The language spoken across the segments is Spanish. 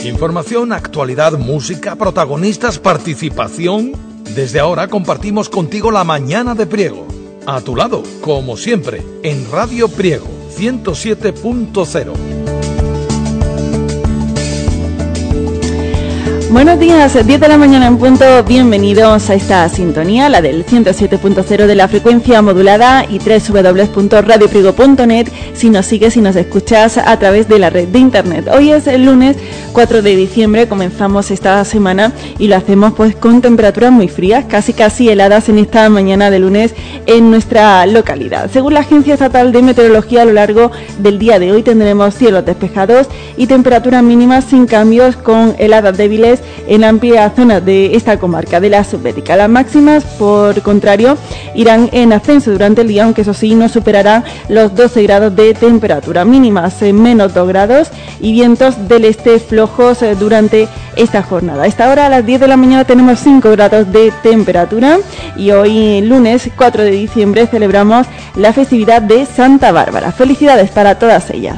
Información, actualidad, música, protagonistas, participación. Desde ahora compartimos contigo la mañana de Priego. A tu lado, como siempre, en Radio Priego 107.0. Buenos días, 10 de la mañana en punto, bienvenidos a esta sintonía, la del 107.0 de la frecuencia modulada y www.radiopriego.net si nos sigues y nos escuchas a través de la red de internet. Hoy es el lunes 4 de diciembre, comenzamos esta semana y lo hacemos pues con temperaturas muy frías, casi heladas en esta mañana de lunes en nuestra localidad. Según la Agencia Estatal de Meteorología, a lo largo del día de hoy tendremos cielos despejados y temperaturas mínimas sin cambios, con heladas débiles en amplia zona de esta comarca de la Subbética. Las máximas, por contrario, irán en ascenso durante el día, aunque eso sí, no superarán los 12 grados de temperatura, mínimas en menos 2 grados y vientos del este flojos durante esta jornada. A esta hora, a las 10 de la mañana, tenemos 5 grados de temperatura y hoy, lunes 4 de diciembre, celebramos la festividad de Santa Bárbara. Felicidades para todas ellas.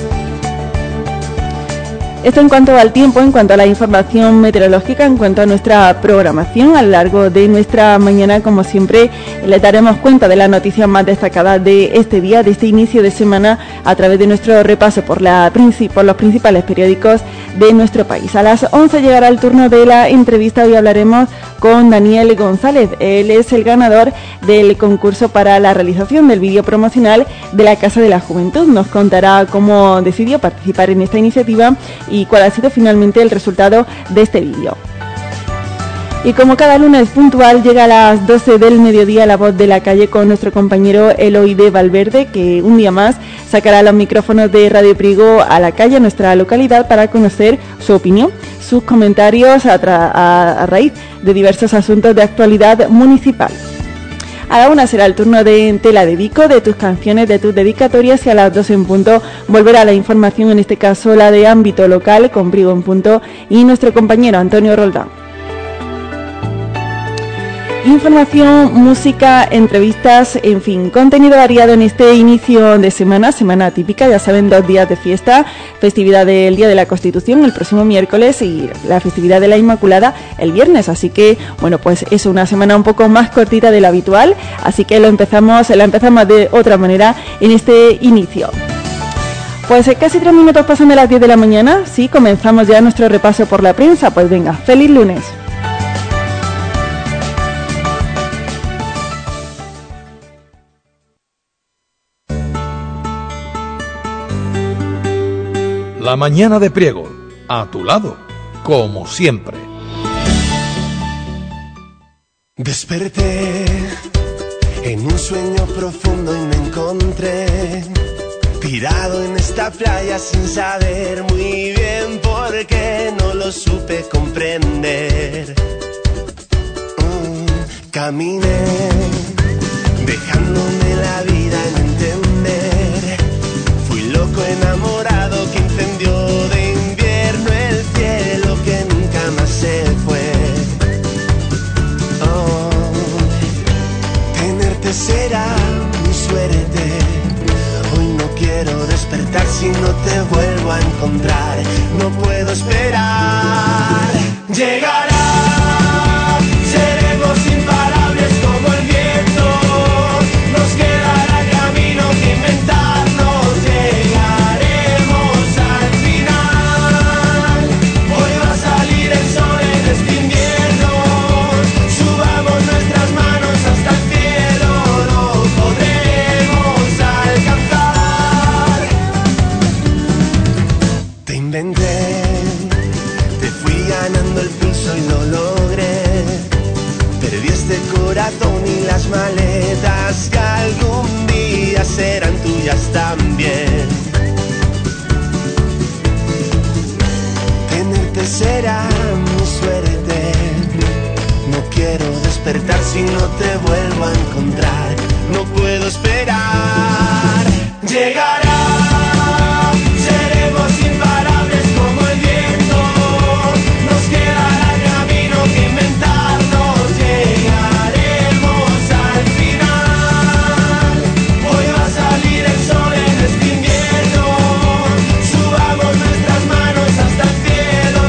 Esto en cuanto al tiempo, en cuanto a la información meteorológica, en cuanto a nuestra programación. A lo largo de nuestra mañana, como siempre, le daremos cuenta de las noticias más destacadas de este día, de este inicio de semana, a través de nuestro repaso por los principales periódicos de nuestro país. A las 11 llegará el turno de la entrevista. Hoy hablaremos con Daniel González. Él es el ganador del concurso para la realización del vídeo promocional de la Casa de la Juventud. Nos contará cómo decidió participar en esta iniciativa y cuál ha sido finalmente el resultado de este vídeo. Y como cada lunes puntual, llega a las 12 del mediodía La Voz de la Calle con nuestro compañero Eloy de Valverde, que un día más sacará los micrófonos de Radio Priego a la calle, a nuestra localidad, para conocer su opinión, sus comentarios a raíz de diversos asuntos de actualidad municipal. A la 1 será el turno de Te la dedico, de tus canciones, de tus dedicatorias, y a las 2 en punto volverá la información, en este caso la de ámbito local, con Priego en punto y nuestro compañero Antonio Roldán. Información, música, entrevistas, en fin, contenido variado en este inicio de semana típica, ya saben, 2 días de fiesta, festividad del Día de la Constitución el próximo miércoles y la festividad de la Inmaculada el viernes, así que, bueno, pues es una semana un poco más cortita de lo habitual, así que la empezamos de otra manera en este inicio. Pues casi 3 minutos pasan de las 10 de la mañana, sí, comenzamos ya nuestro repaso por la prensa. Pues venga, feliz lunes. La mañana de Priego, a tu lado, como siempre. Desperté en un sueño profundo y me encontré tirado en esta playa sin saber muy bien por qué, no lo supe comprender. Caminé dejándome la vida en entender. Fui loco enamorado que incendió de invierno el cielo que nunca más se fue. Tenerte será mi suerte. Hoy no quiero despertar si no te vuelvo a encontrar. No puedo esperar. Llegará, seremos imparables como el viento. Nos quedará camino que inventarnos. Llegaremos al final. Hoy va a salir el sol en este invierno. Subamos nuestras manos hasta el cielo. Lo podremos alcanzar. Te inventé, te fui ganando el pulso y lo logré. Perdí este corazón y las maletas que algún día serán tuyas también. Tenerte será mi suerte. No quiero despertar si no te vuelvo a encontrar. No puedo esperar. Llegará, seremos imparables como el viento. Nos quedará camino que inventarnos. Llegaremos al final. Hoy va a salir el sol en este invierno. Subamos nuestras manos hasta el cielo.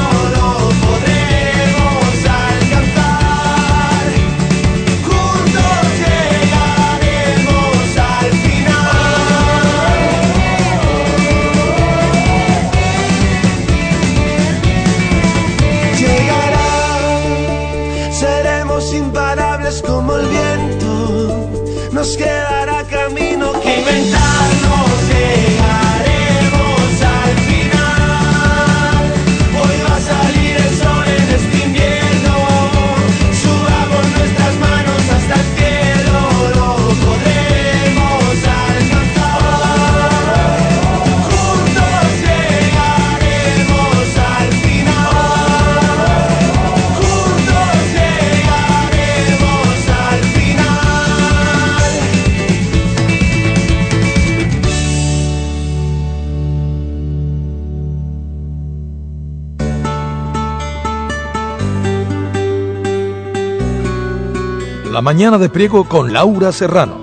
La mañana de Priego con Laura Serrano.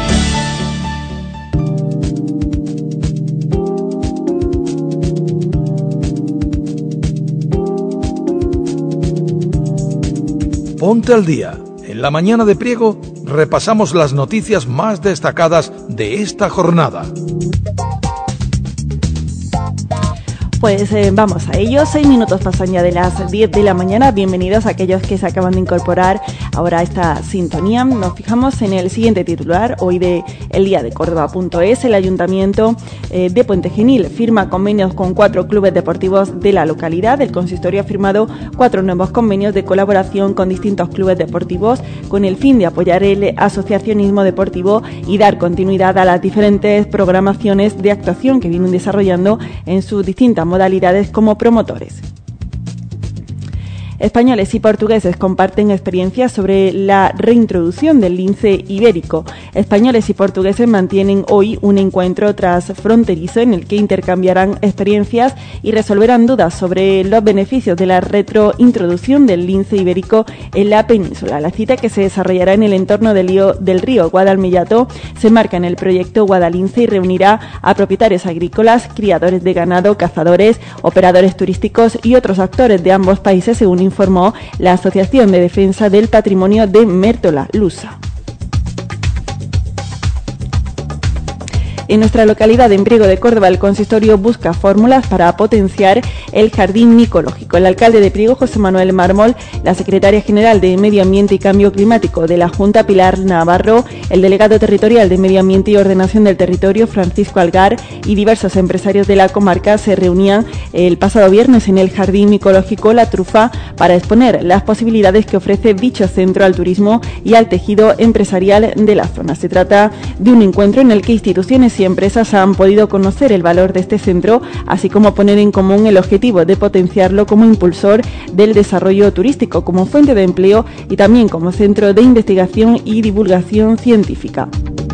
Ponte al día. En La mañana de Priego repasamos las noticias más destacadas de esta jornada. Pues vamos a ello. 6 minutos pasan ya de las 10 de la mañana. Bienvenidos a aquellos que se acaban de incorporar ahora a esta sintonía. Nos fijamos en el siguiente titular, hoy de El Día de Córdoba.es. El Ayuntamiento de Puente Genil firma convenios con 4 clubes deportivos de la localidad. El consistorio ha firmado 4 nuevos convenios de colaboración con distintos clubes deportivos con el fin de apoyar el asociacionismo deportivo y dar continuidad a las diferentes programaciones de actuación que vienen desarrollando en sus distintas modalidades como promotores. Españoles y portugueses comparten experiencias sobre la reintroducción del lince ibérico. Españoles y portugueses mantienen hoy un encuentro transfronterizo en el que intercambiarán experiencias y resolverán dudas sobre los beneficios de la retrointroducción del lince ibérico en la península. La cita, que se desarrollará en el entorno del río Guadalmillato, se marca en el proyecto Guadalince y reunirá a propietarios agrícolas, criadores de ganado, cazadores, operadores turísticos y otros actores de ambos países, según informó la Asociación de Defensa del Patrimonio de Mértola, Lusa. En nuestra localidad, en Priego de Córdoba, el consistorio busca fórmulas para potenciar el jardín micológico. El alcalde de Priego, José Manuel Mármol, la secretaria general de Medio Ambiente y Cambio Climático de la Junta, Pilar Navarro, el delegado territorial de Medio Ambiente y Ordenación del Territorio, Francisco Algar, y diversos empresarios de la comarca se reunían el pasado viernes en el jardín micológico La Trufa para exponer las posibilidades que ofrece dicho centro al turismo y al tejido empresarial de la zona. Se trata de un encuentro en el que instituciones y empresas han podido conocer el valor de este centro, así como poner en común el objetivo de potenciarlo como impulsor del desarrollo turístico, como fuente de empleo y también como centro de investigación y divulgación científica.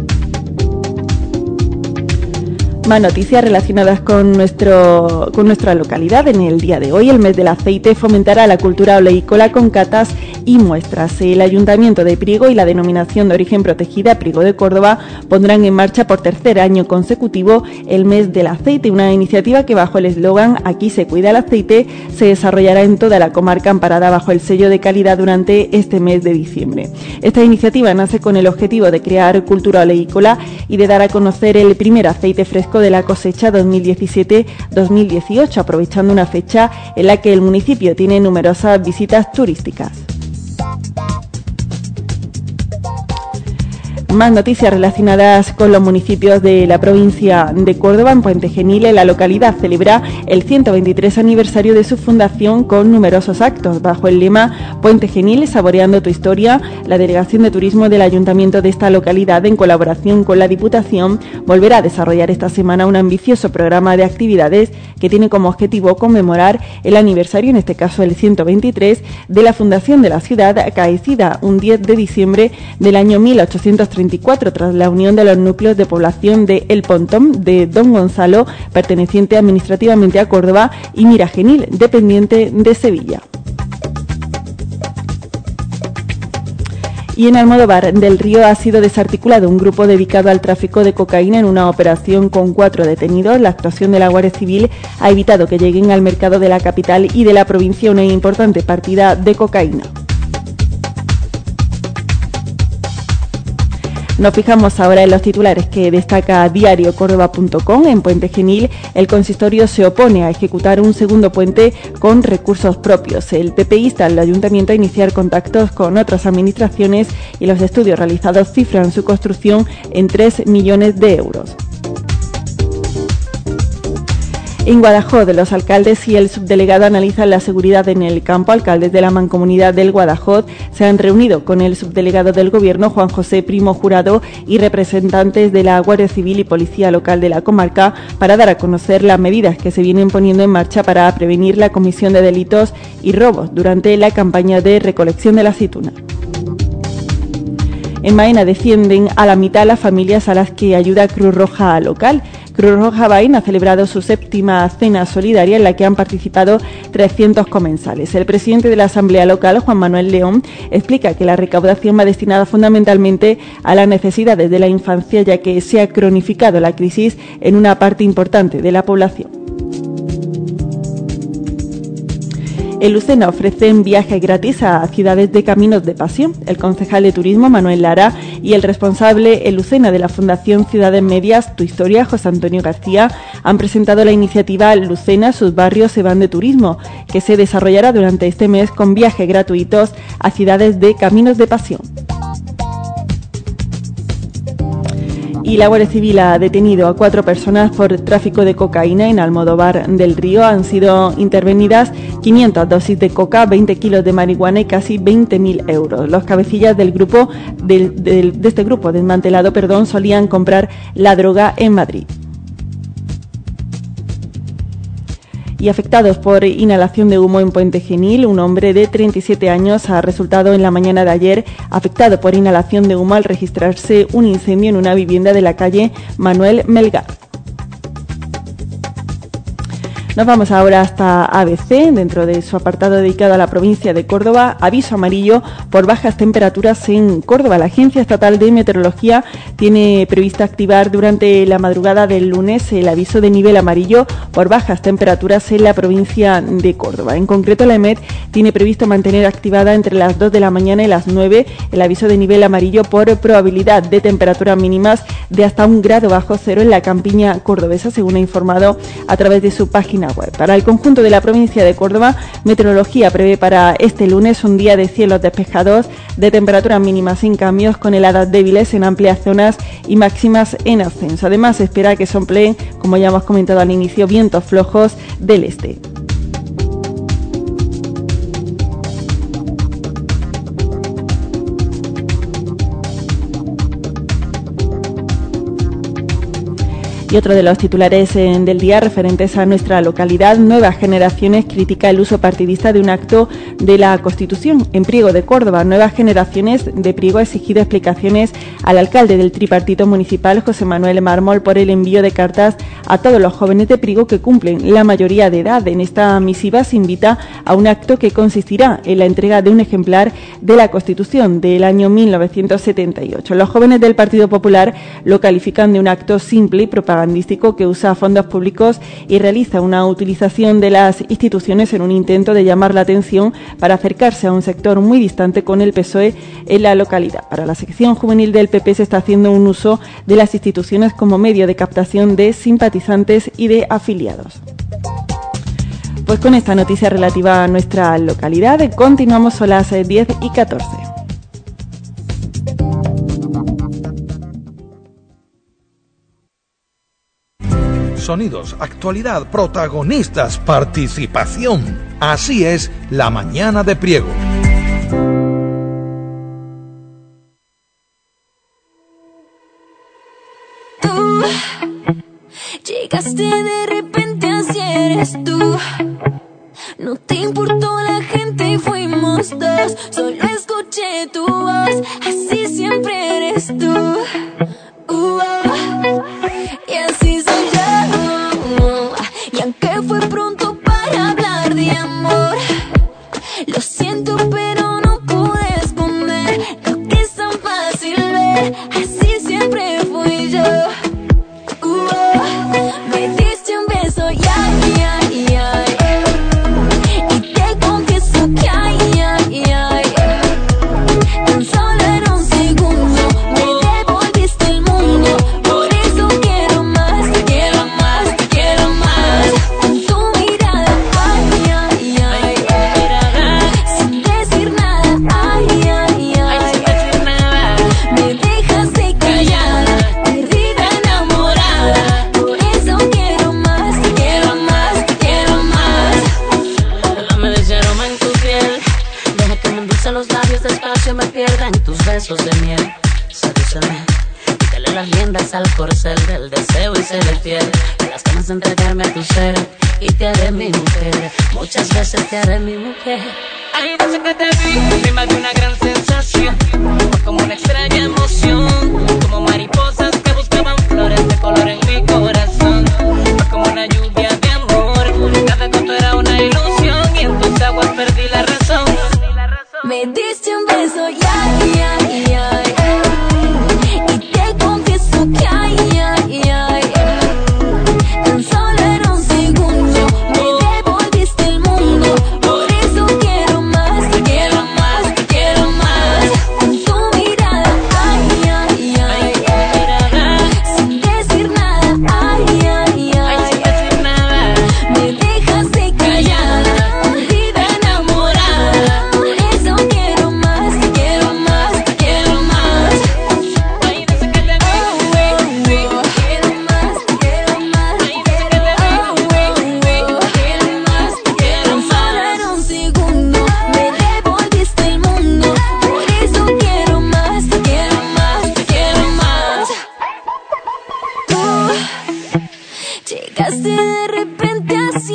Más noticias relacionadas con nuestra localidad. En el día de hoy, el mes del aceite fomentará la cultura oleícola con catas y muestras. El Ayuntamiento de Priego y la Denominación de Origen Protegida Priego de Córdoba pondrán en marcha por tercer año consecutivo el mes del aceite, una iniciativa que, bajo el eslogan "Aquí se cuida el aceite", se desarrollará en toda la comarca amparada bajo el sello de calidad durante este mes de diciembre. Esta iniciativa nace con el objetivo de crear cultura oleícola y de dar a conocer el primer aceite fresco de la cosecha 2017-2018, aprovechando una fecha en la que el municipio tiene numerosas visitas turísticas. Más noticias relacionadas con los municipios de la provincia de Córdoba. En Puente Genil, la localidad celebra el 123 aniversario de su fundación con numerosos actos. Bajo el lema Puente Genil, saboreando tu historia, la Delegación de Turismo del Ayuntamiento de esta localidad, en colaboración con la Diputación, volverá a desarrollar esta semana un ambicioso programa de actividades que tiene como objetivo conmemorar el aniversario, en este caso el 123, de la fundación de la ciudad, acaecida un 10 de diciembre del año 1834, tras la unión de los núcleos de población de El Pontón, de Don Gonzalo, perteneciente administrativamente a Córdoba, y Miragenil, dependiente de Sevilla. Y en Almodóvar del Río ha sido desarticulado un grupo dedicado al tráfico de cocaína en una operación con 4 detenidos. La actuación de la Guardia Civil ha evitado que lleguen al mercado de la capital y de la provincia una importante partida de cocaína. Nos fijamos ahora en los titulares que destaca diariocórdoba.com. En Puente Genil, el consistorio se opone a ejecutar un segundo puente con recursos propios. El PP insta al ayuntamiento a iniciar contactos con otras administraciones y los estudios realizados cifran su construcción en 3 millones de euros. En Guadajoz, los alcaldes y el subdelegado analizan la seguridad en el campo. Alcaldes de la Mancomunidad del Guadajoz se han reunido con el subdelegado del Gobierno, Juan José Primo Jurado, y representantes de la Guardia Civil y Policía Local de la comarca para dar a conocer las medidas que se vienen poniendo en marcha para prevenir la comisión de delitos y robos durante la campaña de recolección de la aceituna. En Maena descienden a la mitad las familias a las que ayuda Cruz Roja local. Cruz Roja Bain ha celebrado su 7ª cena solidaria en la que han participado 300 comensales. El presidente de la Asamblea Local, Juan Manuel León, explica que la recaudación va destinada fundamentalmente a las necesidades de la infancia, ya que se ha cronificado la crisis en una parte importante de la población. En Lucena ofrecen viajes gratis a ciudades de Caminos de Pasión. El concejal de Turismo, Manuel Lara, y el responsable en Lucena de la Fundación Ciudades Medias, Tu Historia, José Antonio García, han presentado la iniciativa Lucena, sus barrios se van de turismo, que se desarrollará durante este mes con viajes gratuitos a ciudades de Caminos de Pasión. Y la Guardia Civil ha detenido a 4 personas por tráfico de cocaína en Almodóvar del Río. Han sido intervenidas 500 dosis de coca, 20 kilos de marihuana y casi 20.000 euros. Los cabecillas del grupo de este grupo desmantelado, solían comprar la droga en Madrid. Y afectados por inhalación de humo en Puente Genil, un hombre de 37 años ha resultado en la mañana de ayer afectado por inhalación de humo al registrarse un incendio en una vivienda de la calle Manuel Melgar. Nos vamos ahora hasta ABC, dentro de su apartado dedicado a la provincia de Córdoba. Aviso amarillo por bajas temperaturas en Córdoba. La Agencia Estatal de Meteorología tiene previsto activar durante la madrugada del lunes el aviso de nivel amarillo por bajas temperaturas en la provincia de Córdoba. En concreto, la EMET tiene previsto mantener activada entre las 2 de la mañana y las 9 el aviso de nivel amarillo por probabilidad de temperaturas mínimas de hasta 1 grado bajo cero en la campiña cordobesa, según ha informado a través de su página web. Para el conjunto de la provincia de Córdoba, Meteorología prevé para este lunes un día de cielos despejados, de temperaturas mínimas sin cambios, con heladas débiles en amplias zonas y máximas en ascenso. Además, se espera que se empleen, como ya hemos comentado al inicio, vientos flojos del este. Y otro de los titulares del día referentes a nuestra localidad: Nuevas Generaciones critica el uso partidista de un acto de la Constitución. En Priego de Córdoba, Nuevas Generaciones de Priego ha exigido explicaciones al alcalde del tripartito municipal, José Manuel Mármol, por el envío de cartas a todos los jóvenes de Priego que cumplen la mayoría de edad. En esta misiva se invita a un acto que consistirá en la entrega de un ejemplar de la Constitución del año 1978. Los jóvenes del Partido Popular lo califican de un acto simple y propagandístico que usa fondos públicos y realiza una utilización de las instituciones en un intento de llamar la atención para acercarse a un sector muy distante con el PSOE en la localidad. Para la sección juvenil del PP se está haciendo un uso de las instituciones como medio de captación de simpatizantes y de afiliados. Pues con esta noticia relativa a nuestra localidad continuamos, son las 10:14. Sonidos, actualidad, protagonistas, participación. Así es la mañana de Priego. Tú llegaste de repente, así eres tú. No te importó la gente y fuimos dos. Solo escuché tu voz, así siempre eres tú. Y así soy yo. Y aunque fue pronto para hablar de amor, lo siento pero no pude esconder lo que es tan fácil ver. Así siempre fui yo. Me diste un beso y ay, ay, ay, y te confieso que ay, ay, ay, tan solo en un segundo me devolviste el mundo. Por eso quiero más, te quiero más, te quiero más. Con tu mirada, ay, ay, ay, sin decir nada, ay, ay, ay, me dejaste callada, perdida, enamorada. Por eso quiero más, te quiero más, te quiero más. Dame de ese aroma en tu piel, deja que me endulce los labios, despacio me pierda en tus besos de miel. Sedúceme, quítale las riendas al corcel del deseo y seré fiel. Me las ganas de entregarme a tu ser y te haré mi mujer. Muchas veces te haré mi mujer. Ay, desde que te vi, me dio una gran sensación, como una extraña emoción, como mariposas que buscaban flores de color en mi corazón.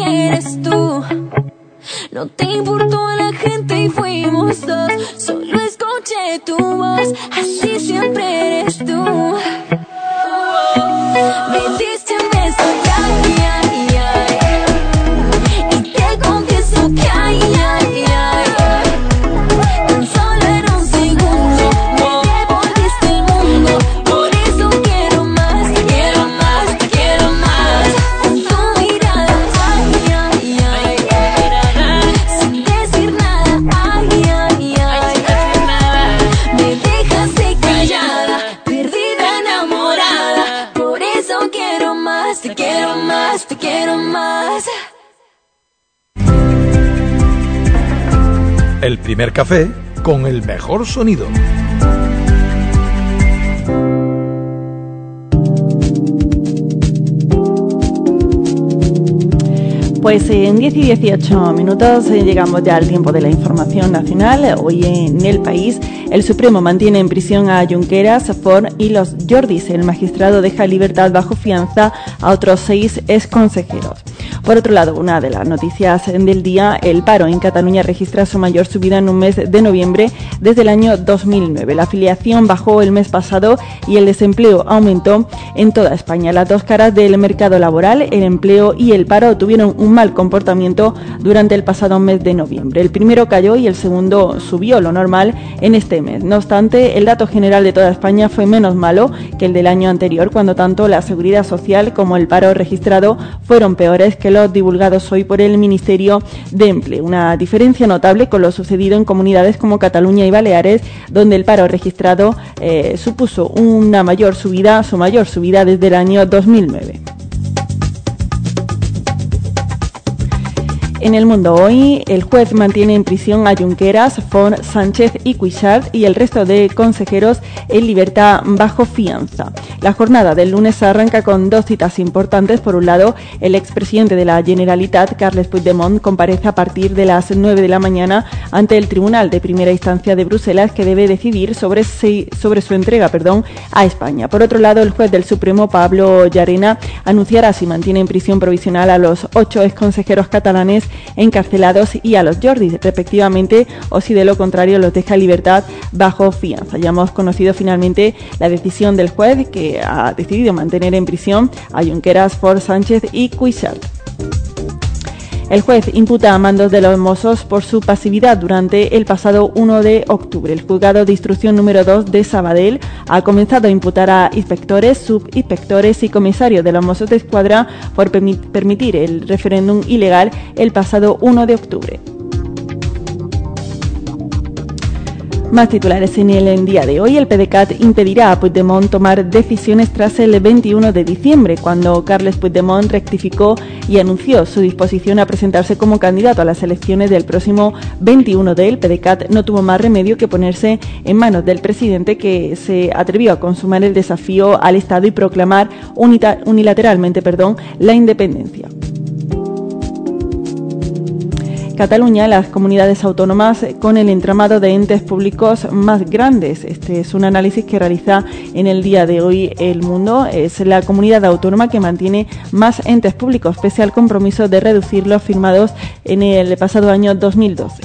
quieres tú. No te importó a la gente y fuimos dos. Solo escuché tu voz, así siempre eres tú. Me diste un beso, ay, ay, ay, y te confieso que ay, ay, ay, tan solo en un segundo me devolviste el mundo. Por eso quiero más, te quiero más, te quiero más. Con tu mirada, ay, ay, ay, sin decir nada, ay, ay, ay, me dejaste callada, perdida, enamorada. Por eso quiero más, te quiero más, te quiero más. El primer café con el mejor sonido. Pues en 10 y 18 minutos llegamos ya al tiempo de la información nacional. Hoy en El País, el Supremo mantiene en prisión a Junqueras, Forn y los Jordis. El magistrado deja en libertad bajo fianza a otros 6 exconsejeros. Por otro lado, una de las noticias del día, el paro en Cataluña registra su mayor subida en un mes de noviembre desde el año 2009. La afiliación bajó el mes pasado y el desempleo aumentó en toda España. Las dos caras del mercado laboral, el empleo y el paro, tuvieron un mal comportamiento durante el pasado mes de noviembre. El primero cayó y el segundo subió, lo normal, en este mes. No obstante, el dato general de toda España fue menos malo que el del año anterior, cuando tanto la seguridad social como el paro registrado fueron peores que los divulgados hoy por el Ministerio de Empleo. Una diferencia notable con lo sucedido en comunidades como Cataluña y Baleares, donde el paro registrado supuso su mayor subida desde el año 2009. En El Mundo hoy, el juez mantiene en prisión a Junqueras, Forn, Sánchez y Cuixart y el resto de consejeros en libertad bajo fianza. La jornada del lunes arranca con dos citas importantes. Por un lado, el expresidente de la Generalitat, Carles Puigdemont, comparece a partir de las 9 de la mañana ante el Tribunal de Primera Instancia de Bruselas, que debe decidir sobre su entrega a España. Por otro lado, el juez del Supremo, Pablo Llarena, anunciará si mantiene en prisión provisional a los 8 exconsejeros catalanes encarcelados y a los Jordis, respectivamente, o si de lo contrario los deja en libertad bajo fianza. Ya hemos conocido finalmente la decisión del juez, que ha decidido mantener en prisión a Junqueras, Forn, Sánchez y Cuixart. El juez imputa a mandos de los Mossos por su pasividad durante el pasado 1 de octubre. El juzgado de instrucción número 2 de Sabadell ha comenzado a imputar a inspectores, subinspectores y comisarios de los Mossos d'Esquadra por permitir el referéndum ilegal el pasado 1 de octubre. Más titulares en el día de hoy. El PDeCAT impedirá a Puigdemont tomar decisiones tras el 21 de diciembre, cuando Carles Puigdemont rectificó y anunció su disposición a presentarse como candidato a las elecciones del próximo 21 de el PDeCAT no tuvo más remedio que ponerse en manos del presidente, que se atrevió a consumar el desafío al Estado y proclamar unilateralmente la independencia. Cataluña, las comunidades autónomas con el entramado de entes públicos más grandes. Este es un análisis que realiza en el día de hoy El Mundo. Es la comunidad autónoma que mantiene más entes públicos, pese al compromiso de reducirlos firmados en el pasado año 2012.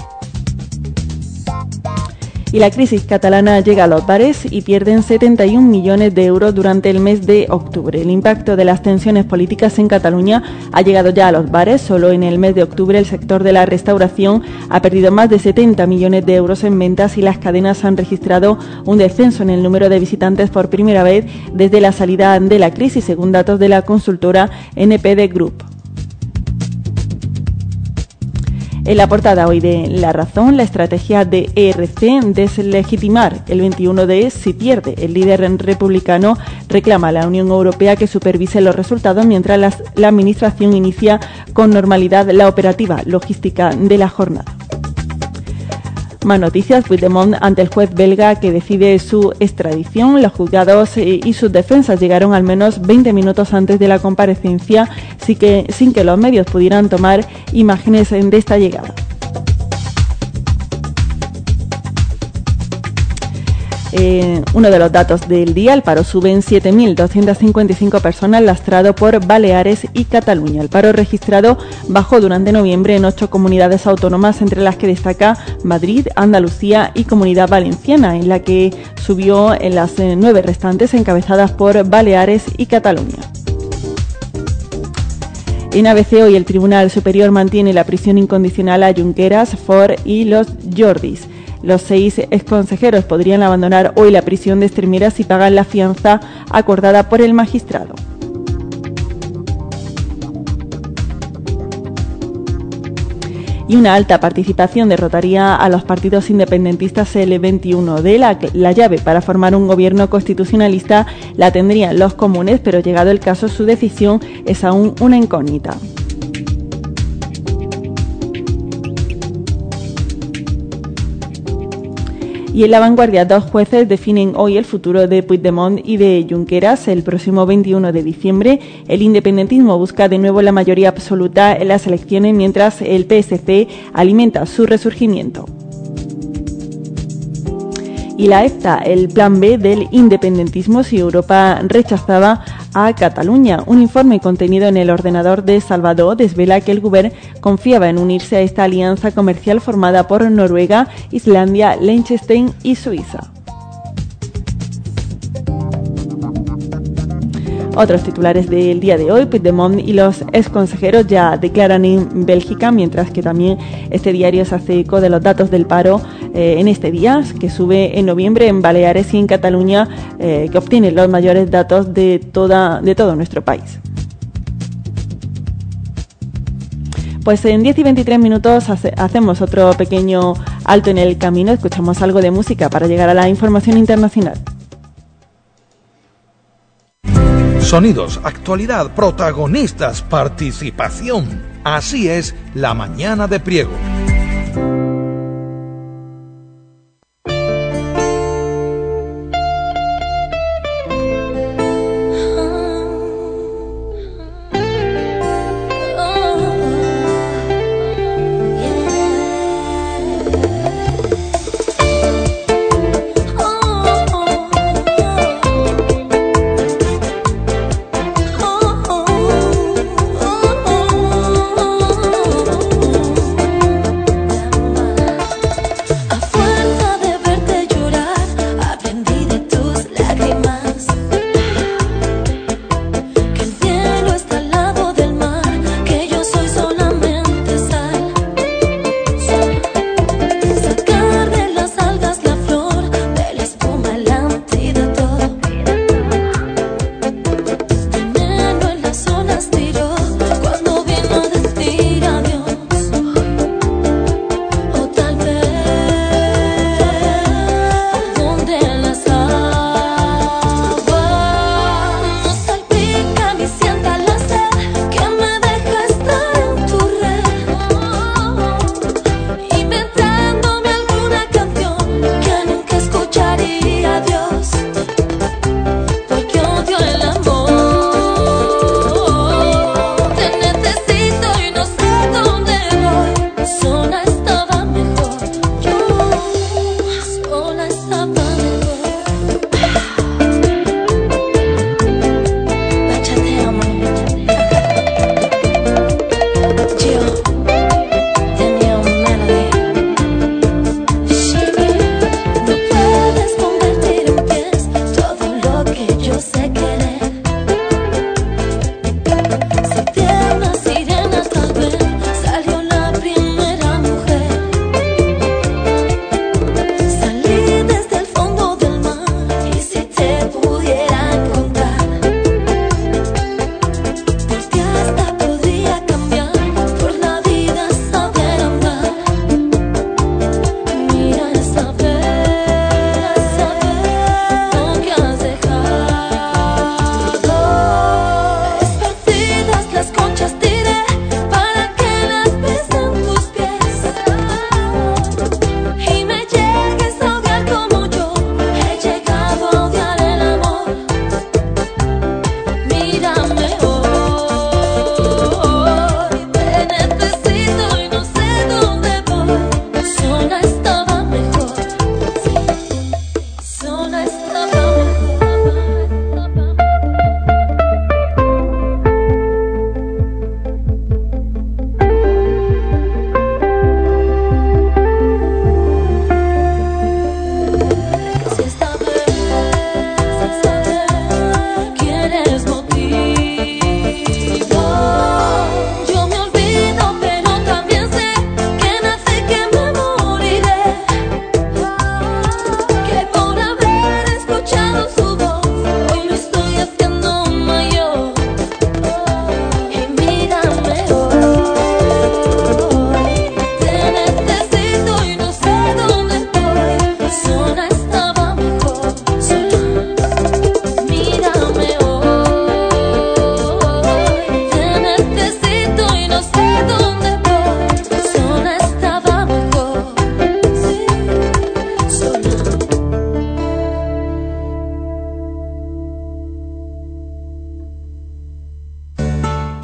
Y la crisis catalana llega a los bares y pierden 71 millones de euros durante el mes de octubre. El impacto de las tensiones políticas en Cataluña ha llegado ya a los bares. Solo en el mes de octubre el sector de la restauración ha perdido más de 70 millones de euros en ventas y las cadenas han registrado un descenso en el número de visitantes por primera vez desde la salida de la crisis, según datos de la consultora NPD Group. En la portada hoy de La Razón, la estrategia de ERC, deslegitimar el 21D si pierde. El líder republicano reclama a la Unión Europea que supervise los resultados mientras la Administración inicia con normalidad la operativa logística de la jornada. Más noticias. Puigdemont ante el juez belga que decide su extradición. Los juzgados y sus defensas llegaron al menos 20 minutos antes de la comparecencia, sin que los medios pudieran tomar imágenes de esta llegada. uno de los datos del día, el paro sube en 7.255 personas, lastrado por Baleares y Cataluña. El paro registrado bajó durante noviembre en 8 comunidades autónomas, entre las que destaca Madrid, Andalucía y Comunidad Valenciana, en la que subió en las 9 restantes, encabezadas por Baleares y Cataluña. En ABC hoy el Tribunal Superior mantiene la prisión incondicional a Junqueras, Ford y los Jordis. Los 6 exconsejeros podrían abandonar hoy la prisión de Estremera si pagan la fianza acordada por el magistrado. Y una alta participación derrotaría a los partidos independentistas el 21D. La llave para formar un gobierno constitucionalista la tendrían los comunes, pero llegado el caso su decisión es aún una incógnita. Y en La Vanguardia, 2 jueces definen hoy el futuro de Puigdemont y de Junqueras. El próximo 21 de diciembre, el independentismo busca de nuevo la mayoría absoluta en las elecciones, mientras el PSC alimenta su resurgimiento. Y la EFTA, el plan B del independentismo si Europa rechazaba a Cataluña. Un informe contenido en el ordenador de Salvador desvela que el Govern confiaba en unirse a esta alianza comercial formada por Noruega, Islandia, Liechtenstein y Suiza. Otros titulares del día de hoy: Puigdemont y los exconsejeros ya declaran en Bélgica, mientras que también este diario se hace eco de los datos del paro en este día, que sube en noviembre en Baleares y en Cataluña, que obtienen los mayores datos de todo nuestro país. Pues en 10 y 23 minutos hacemos otro pequeño alto en el camino, escuchamos algo de música para llegar a la información internacional. Sonidos, actualidad, protagonistas, participación. Así es La Mañana de Priego.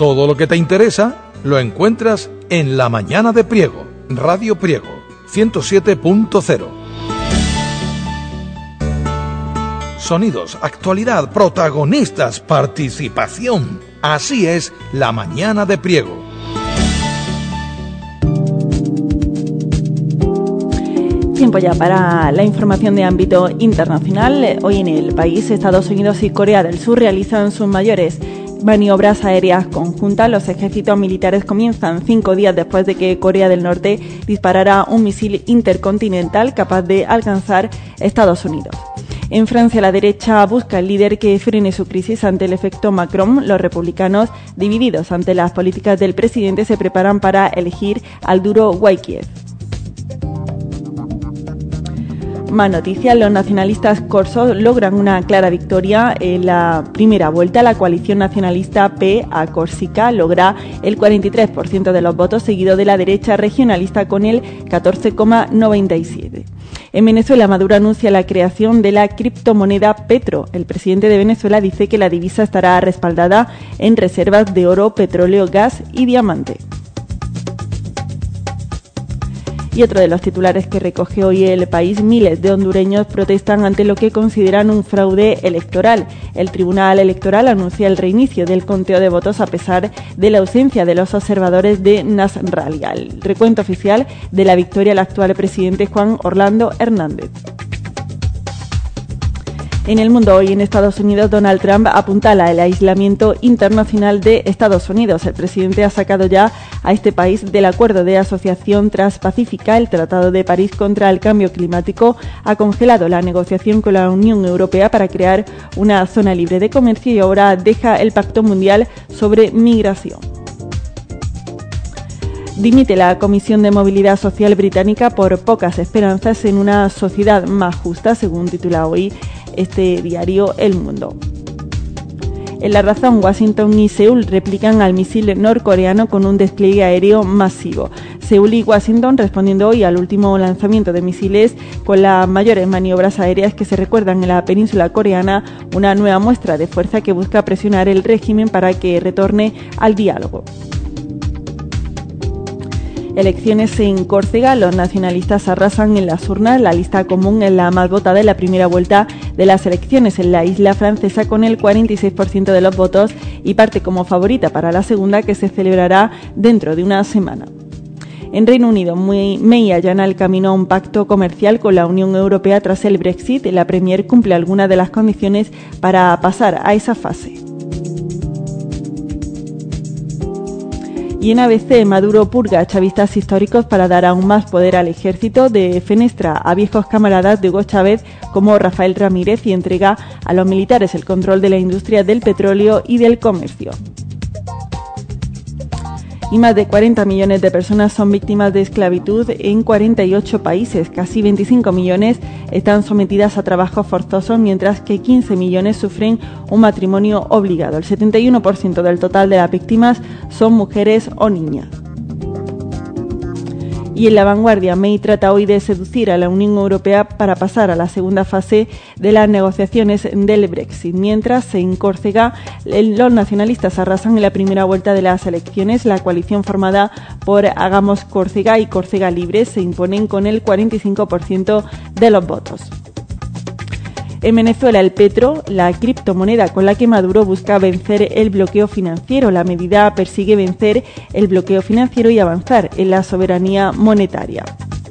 Todo lo que te interesa lo encuentras en La Mañana de Priego, Radio Priego, 107.0. Sonidos, actualidad, protagonistas, participación. Así es La Mañana de Priego. Tiempo ya para la información de ámbito internacional. Hoy en el país, Estados Unidos y Corea del Sur realizan sus mayores maniobras aéreas conjuntas. Los ejércitos militares comienzan 5 días después de que Corea del Norte disparara un misil intercontinental capaz de alcanzar Estados Unidos. En Francia, la derecha busca el líder que frene su crisis ante el efecto Macron. Los republicanos, divididos ante las políticas del presidente, se preparan para elegir al duro Guaiquiez. Más noticias, los nacionalistas corsos logran una clara victoria en la primera vuelta. La coalición nacionalista P a Córsica logra el 43% de los votos, seguido de la derecha regionalista con el 14,97%. En Venezuela, Maduro anuncia la creación de la criptomoneda Petro. El presidente de Venezuela dice que la divisa estará respaldada en reservas de oro, petróleo, gas y diamante. Y otro de los titulares que recoge hoy El País: miles de hondureños protestan ante lo que consideran un fraude electoral. El Tribunal Electoral anuncia el reinicio del conteo de votos a pesar de la ausencia de los observadores de Nasrallah. El recuento oficial de la victoria del actual presidente Juan Orlando Hernández. En el mundo, hoy en Estados Unidos, Donald Trump apuntala el aislamiento internacional de Estados Unidos. El presidente ha sacado ya a este país del Acuerdo de Asociación Transpacífica. El Tratado de París contra el Cambio Climático ha congelado la negociación con la Unión Europea para crear una zona libre de comercio y ahora deja el Pacto Mundial sobre Migración. Dimite la Comisión de Movilidad Social británica por pocas esperanzas en una sociedad más justa, según titula hoy este diario El Mundo. En La Razón, Washington y Seúl replican al misil norcoreano con un despliegue aéreo masivo. Seúl y Washington respondiendo hoy al último lanzamiento de misiles con las mayores maniobras aéreas que se recuerdan en la península coreana, una nueva muestra de fuerza que busca presionar el régimen para que retorne al diálogo. Elecciones en Córcega, los nacionalistas arrasan en las urnas. La lista común es la más votada en la primera vuelta de las elecciones en la isla francesa con el 46% de los votos y parte como favorita para la segunda, que se celebrará dentro de una semana. En Reino Unido, May allana el camino a un pacto comercial con la Unión Europea tras el Brexit. La Premier cumple algunas de las condiciones para pasar a esa fase. Y en ABC, Maduro purga a chavistas históricos para dar aún más poder al ejército. Defenestra a viejos camaradas de Hugo Chávez como Rafael Ramírez y entrega a los militares el control de la industria del petróleo y del comercio. Y más de 40 millones de personas son víctimas de esclavitud en 48 países. Casi 25 millones están sometidas a trabajos forzosos, mientras que 15 millones sufren un matrimonio obligado. El 71% del total de las víctimas son mujeres o niñas. Y en La Vanguardia, May trata hoy de seducir a la Unión Europea para pasar a la segunda fase de las negociaciones del Brexit. Mientras, en Córcega, los nacionalistas arrasan en la primera vuelta de las elecciones. La coalición formada por Hagamos Córcega y Córcega Libre se imponen con el 45% de los votos. En Venezuela, el petro, la criptomoneda con la que Maduro busca vencer el bloqueo financiero. La medida persigue vencer el bloqueo financiero y avanzar en la soberanía monetaria.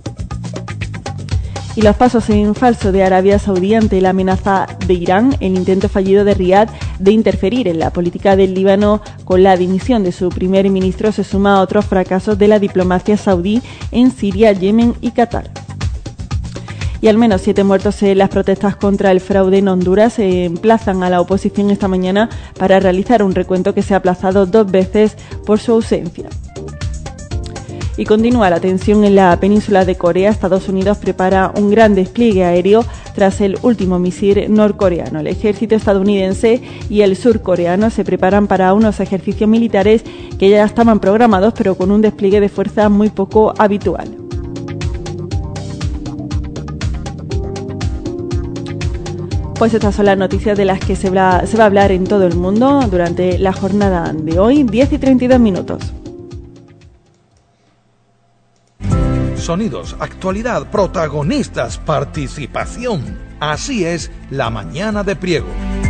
Y los pasos en falso de Arabia Saudí ante la amenaza de Irán, el intento fallido de Riad de interferir en la política del Líbano con la dimisión de su primer ministro, se suma a otros fracasos de la diplomacia saudí en Siria, Yemen y Qatar. Y al menos 7 muertos en las protestas contra el fraude en Honduras. Se emplazan a la oposición esta mañana para realizar un recuento que se ha aplazado 2 veces por su ausencia. Y continúa la tensión en la península de Corea. Estados Unidos prepara un gran despliegue aéreo tras el último misil norcoreano. El ejército estadounidense y el surcoreano se preparan para unos ejercicios militares que ya estaban programados, pero con un despliegue de fuerza muy poco habitual. Pues estas son las noticias de las que se va a hablar en todo el mundo durante la jornada de hoy, 10:32. Sonidos, actualidad, protagonistas, participación. Así es la mañana de Priego.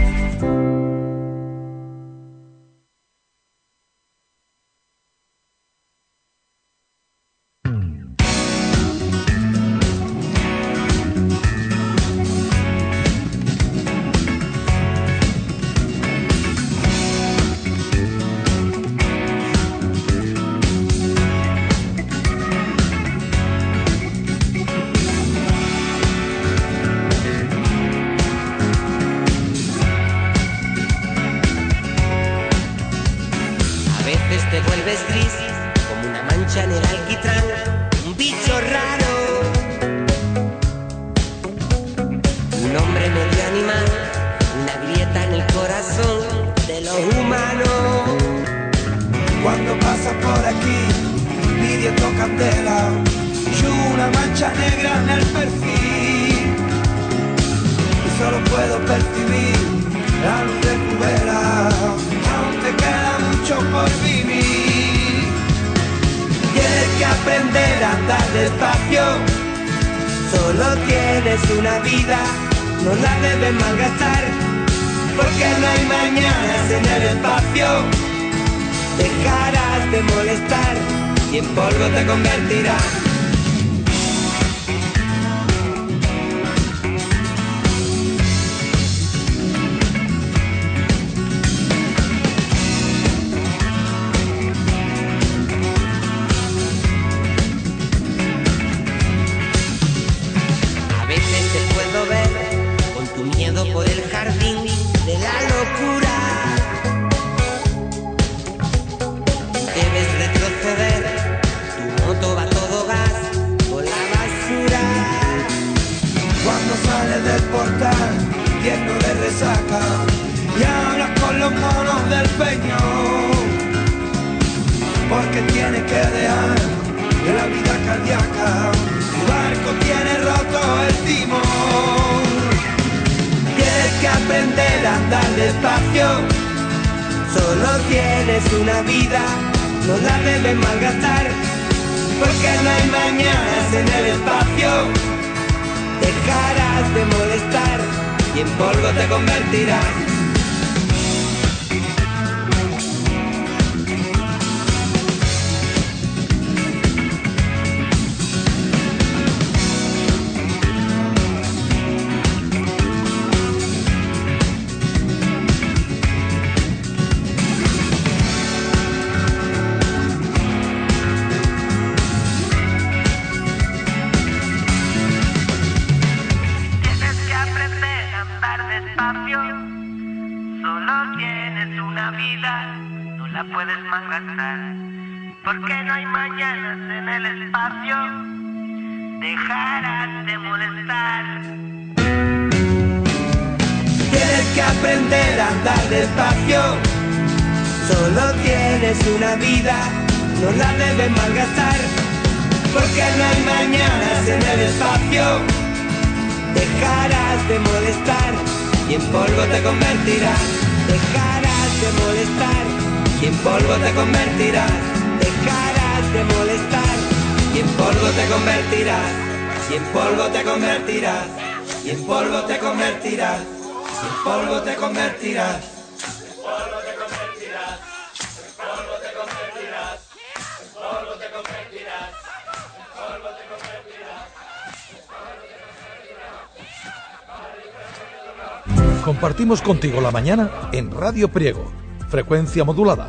Compartimos contigo la mañana en Radio Priego, frecuencia modulada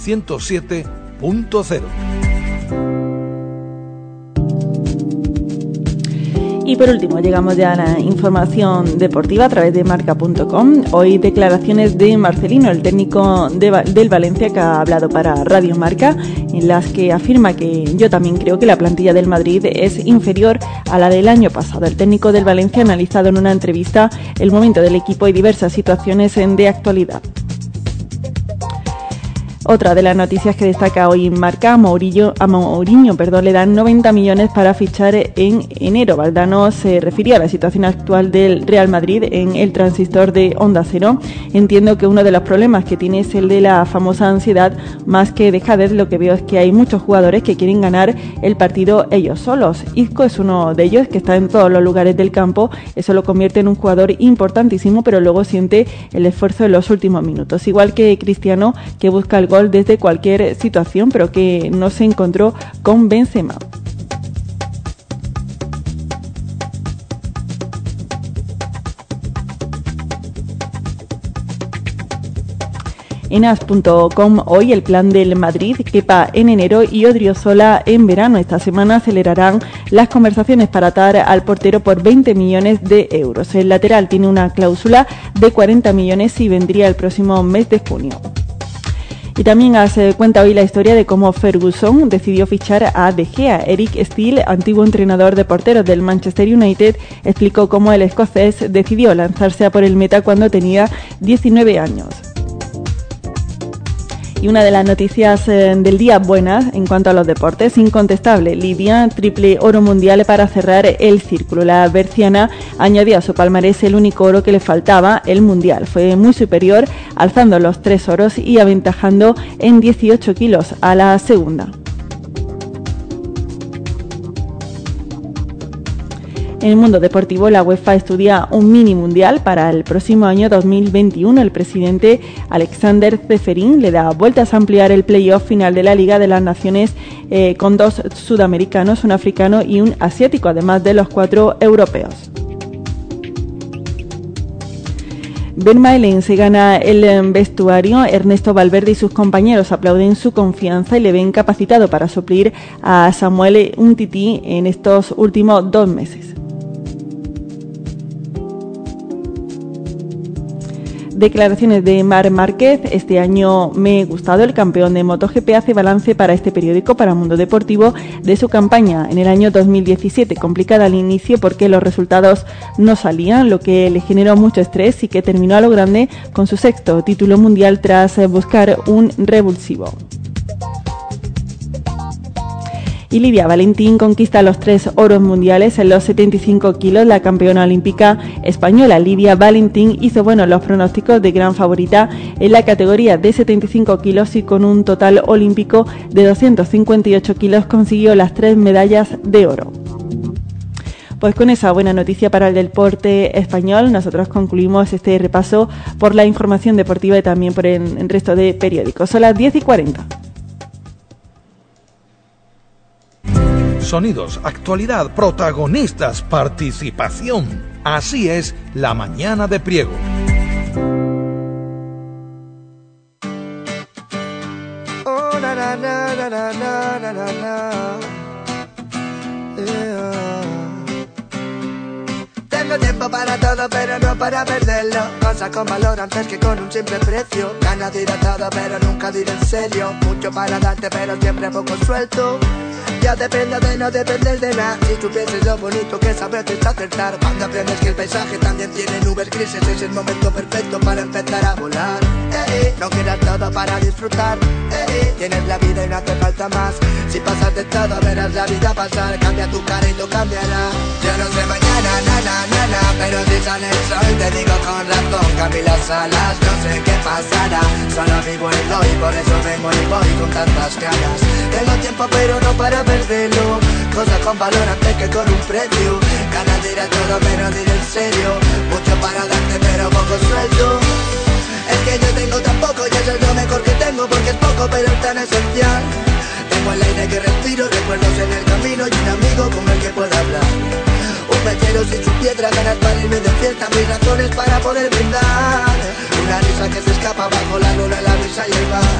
107.0. Y por último, llegamos ya a la información deportiva a través de marca.com. Hoy declaraciones de Marcelino, el técnico del Valencia, que ha hablado para Radio Marca, en las que afirma que yo también creo que la plantilla del Madrid es inferior a la del año pasado. El técnico del Valencia ha analizado en una entrevista el momento del equipo y diversas situaciones de actualidad. Otra de las noticias que destaca hoy Marca, a Mourinho, le dan 90 millones para fichar en enero. Valdano se refirió a la situación actual del Real Madrid en el transistor de Onda Cero. Entiendo que uno de los problemas que tiene es el de la famosa ansiedad, más que dejadez. Lo que veo es que hay muchos jugadores que quieren ganar el partido ellos solos. Isco es uno de ellos, que está en todos los lugares del campo. Eso lo convierte en un jugador importantísimo, pero luego siente el esfuerzo en los últimos minutos. Igual que Cristiano, que busca el gol desde cualquier situación, pero que no se encontró con Benzema. En as.com hoy el plan del Madrid, Kepa en enero y Odriozola en verano. Esta semana acelerarán las conversaciones para atar al portero por 20 millones de euros. El lateral tiene una cláusula de 40 millones y vendría el próximo mes de junio. Y también se cuenta hoy la historia de cómo Ferguson decidió fichar a De Gea. Eric Steele, antiguo entrenador de porteros del Manchester United, explicó cómo el escocés decidió lanzarse a por el meta cuando tenía 19 años. Y una de las noticias del día buenas en cuanto a los deportes, incontestable. Libia, triple oro mundial para cerrar el círculo. La berciana añadió a su palmarés el único oro que le faltaba, el mundial. Fue muy superior, alzando los 3 oros y aventajando en 18 kilos a la segunda. En el mundo deportivo, la UEFA estudia un mini mundial para el próximo año 2021. El presidente Alexander Ceferin le da vueltas a ampliar el playoff final de la Liga de las Naciones con 2 sudamericanos, un africano y un asiático, además de los 4 europeos. Vermaelen se gana el vestuario. Ernesto Valverde y sus compañeros aplauden su confianza y le ven capacitado para suplir a Samuel Umtiti en estos últimos 2 meses. Declaraciones de Marc Márquez. Este año me ha gustado. El campeón de MotoGP hace balance para este periódico, para Mundo Deportivo, de su campaña en el año 2017. Complicada al inicio porque los resultados no salían, lo que le generó mucho estrés y que terminó a lo grande con su 6º título mundial tras buscar un revulsivo. Y Lidia Valentín conquista los 3 oros mundiales en los 75 kilos. La campeona olímpica española Lidia Valentín hizo buenos los pronósticos de gran favorita en la categoría de 75 kilos y con un total olímpico de 258 kilos consiguió las 3 medallas de oro. Pues con esa buena noticia para el deporte español, nosotros concluimos este repaso por la información deportiva y también por el resto de periódicos. Son las 10:40. Sonidos, actualidad, protagonistas, participación. Así es la mañana de Priego. Oh, na, na, na, na, na, na, na, na. Yeah. Tengo tiempo para todo, pero no para perderlo. Cosas con valor antes que con un simple precio. Ganas de ir a todo, pero nunca de ir en serio. Mucho para darte, pero siempre poco suelto. Ya depende de no depender de nada. Si tú piensas lo bonito que sabes acertar. Cuando aprendes que el paisaje también tiene nubes grises, es el momento perfecto para empezar a volar. No quieras todo para disfrutar. Tienes la vida y no hace falta más. Si pasas de todo verás la vida pasar. Cambia tu cara y lo cambiará. Yo no sé mañana, na, na, na, na, pero si sale el sol te digo con razón. Cambio las alas, no sé qué pasará. Solo vivo el hoy, por eso vengo y voy con tantas ganas. Tengo tiempo pero no para perderlo. Cosas con valor antes que con un precio. Ganas de ir a todo pero de ir en serio. Mucho para darte pero poco sueldo. Es que yo tengo tan poco y eso es lo mejor que tengo, porque es poco pero es tan esencial. Tengo el aire que respiro, recuerdos en el camino y un amigo con el que puedo hablar. Un mechero sin su piedra, ganas para irme de fiesta, mis razones para poder brindar. Una risa que se escapa bajo la luna, la brisa y el mar.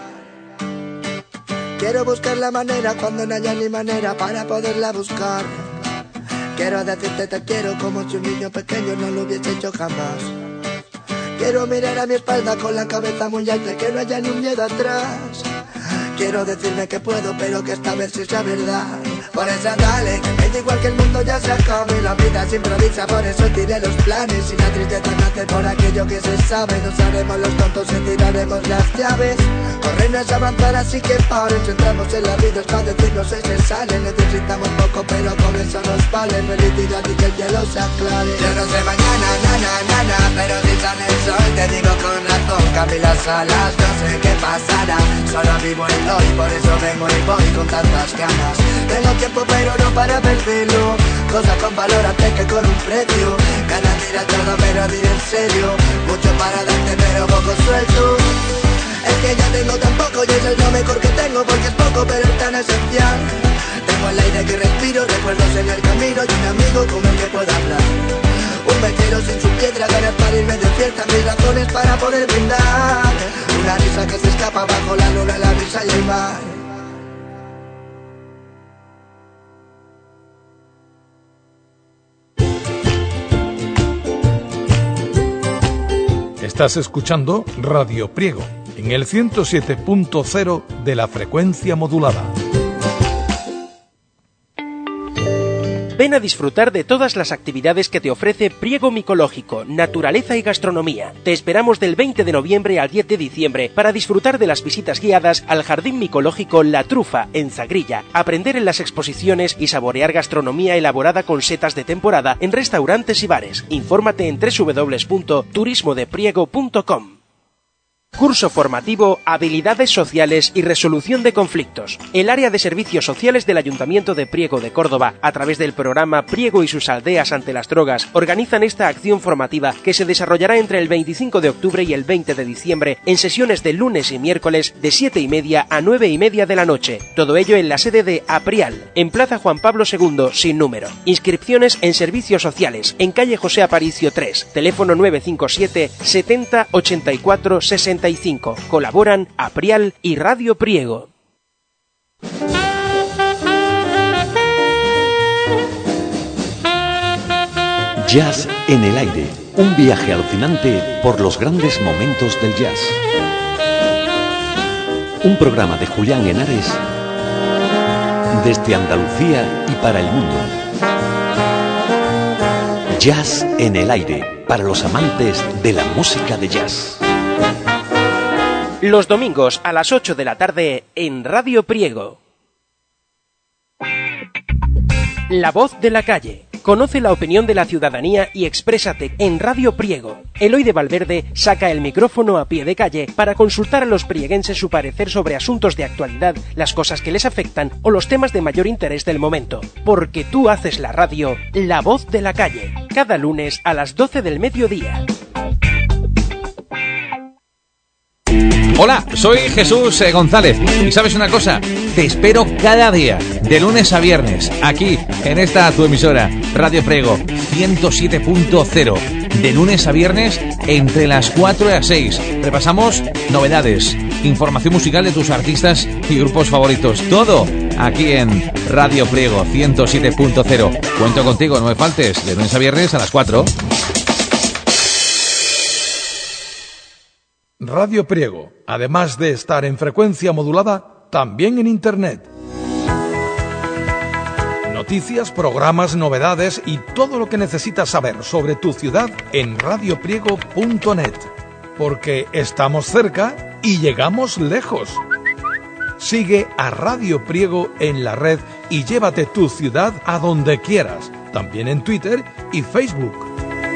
Quiero buscar la manera cuando no haya ni manera para poderla buscar. Quiero decirte te quiero como si un niño pequeño no lo hubiese hecho jamás. Quiero mirar a mi espalda con la cabeza muy alta, que no haya ni un miedo atrás. Quiero decirme que puedo, pero que esta vez sí sea verdad. Por eso dale, que me da igual que el mundo ya se acabe. La vida se improvisa, por eso tiré los planes. Y la tristeza nace por aquello que se sabe. Nos haremos los tontos y tiraremos las llaves. Correr no es avanzar, así que para eso entramos en la vida, es para decirnos se sale. Necesitamos poco, pero con eso nos vale. Felicidad y que el cielo se aclare. Yo no sé mañana, nana, pero si sale el sol te digo con razón que abrí las alas. No sé qué pasará, solo vivo el hoy. Por eso vengo y voy con tantas ganas. Tengo tiempo pero no para perderlo. Cosas con valor antes que con un precio. Ganas de ir a todo pero de ir en serio. Mucho para darte pero poco suelto. Es que ya tengo tan poco y eso es lo mejor que tengo, porque es poco pero es tan esencial. Tengo el aire que respiro, recuerdos en el camino y un amigo con el que puedo hablar. Un mechero sin su piedra, ganas para irme de fiesta, mis razones para poder brindar. Una risa que se escapa bajo la luna, la brisa y el mar. Estás escuchando Radio Priego en el 107.0 de la frecuencia modulada. Ven a disfrutar de todas las actividades que te ofrece Priego Micológico, Naturaleza y Gastronomía. Te esperamos del 20 de noviembre al 10 de diciembre para disfrutar de las visitas guiadas al Jardín Micológico La Trufa, en Zagrilla, aprender en las exposiciones y saborear gastronomía elaborada con setas de temporada en restaurantes y bares. Infórmate en www.turismodepriego.com. Curso formativo Habilidades Sociales y Resolución de Conflictos. El área de servicios sociales del Ayuntamiento de Priego de Córdoba, a través del programa Priego y sus aldeas ante las drogas, organizan esta acción formativa que se desarrollará entre el 25 de octubre y el 20 de diciembre en sesiones de lunes y miércoles de 7:30 a 9:30 de la noche. Todo ello en la sede de Aprial, en Plaza Juan Pablo II, sin número. Inscripciones en servicios sociales, en calle José Aparicio 3, teléfono 957 70 84 65. Colaboran Aprial y Radio Priego. Jazz en el aire, un viaje alucinante por los grandes momentos del jazz. Un programa de Julián Henares desde Andalucía y para el mundo. Jazz en el aire, para los amantes de la música de jazz. Los domingos a las 8 de la tarde en Radio Priego. La voz de la calle. Conoce la opinión de la ciudadanía y exprésate en Radio Priego. Eloy de Valverde saca el micrófono a pie de calle para consultar a los prieguenses su parecer sobre asuntos de actualidad, las cosas que les afectan o los temas de mayor interés del momento. Porque tú haces la radio, La voz de la calle. Cada lunes a las 12 del mediodía. Hola, soy Jesús González y ¿sabes una cosa? Te espero cada día, de lunes a viernes, aquí, en esta tu emisora, Radio Priego 107.0, de lunes a viernes entre las 4 y las 6. Repasamos novedades, información musical de tus artistas y grupos favoritos, todo aquí en Radio Priego 107.0. Cuento contigo, no me faltes, de lunes a viernes a las 4. Radio Priego, además de estar en frecuencia modulada, también en Internet. Noticias, programas, novedades y todo lo que necesitas saber sobre tu ciudad en radiopriego.net. Porque estamos cerca y llegamos lejos. Sigue a Radio Priego en la red y llévate tu ciudad a donde quieras, también en Twitter y Facebook.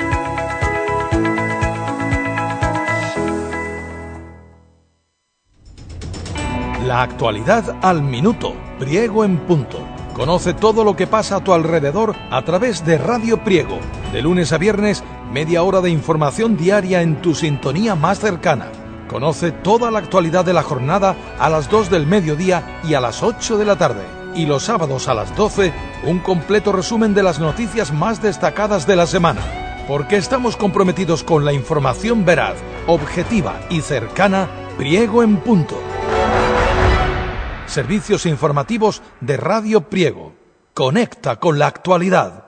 La actualidad al minuto, Priego en punto. Conoce todo lo que pasa a tu alrededor a través de Radio Priego. De lunes a viernes, media hora de información diaria en tu sintonía más cercana. Conoce toda la actualidad de la jornada a las 2 del mediodía y a las 8 de la tarde. Y los sábados a las 12, un completo resumen de las noticias más destacadas de la semana. Porque estamos comprometidos con la información veraz, objetiva y cercana, Priego en punto. Servicios informativos de Radio Priego. Conecta con la actualidad.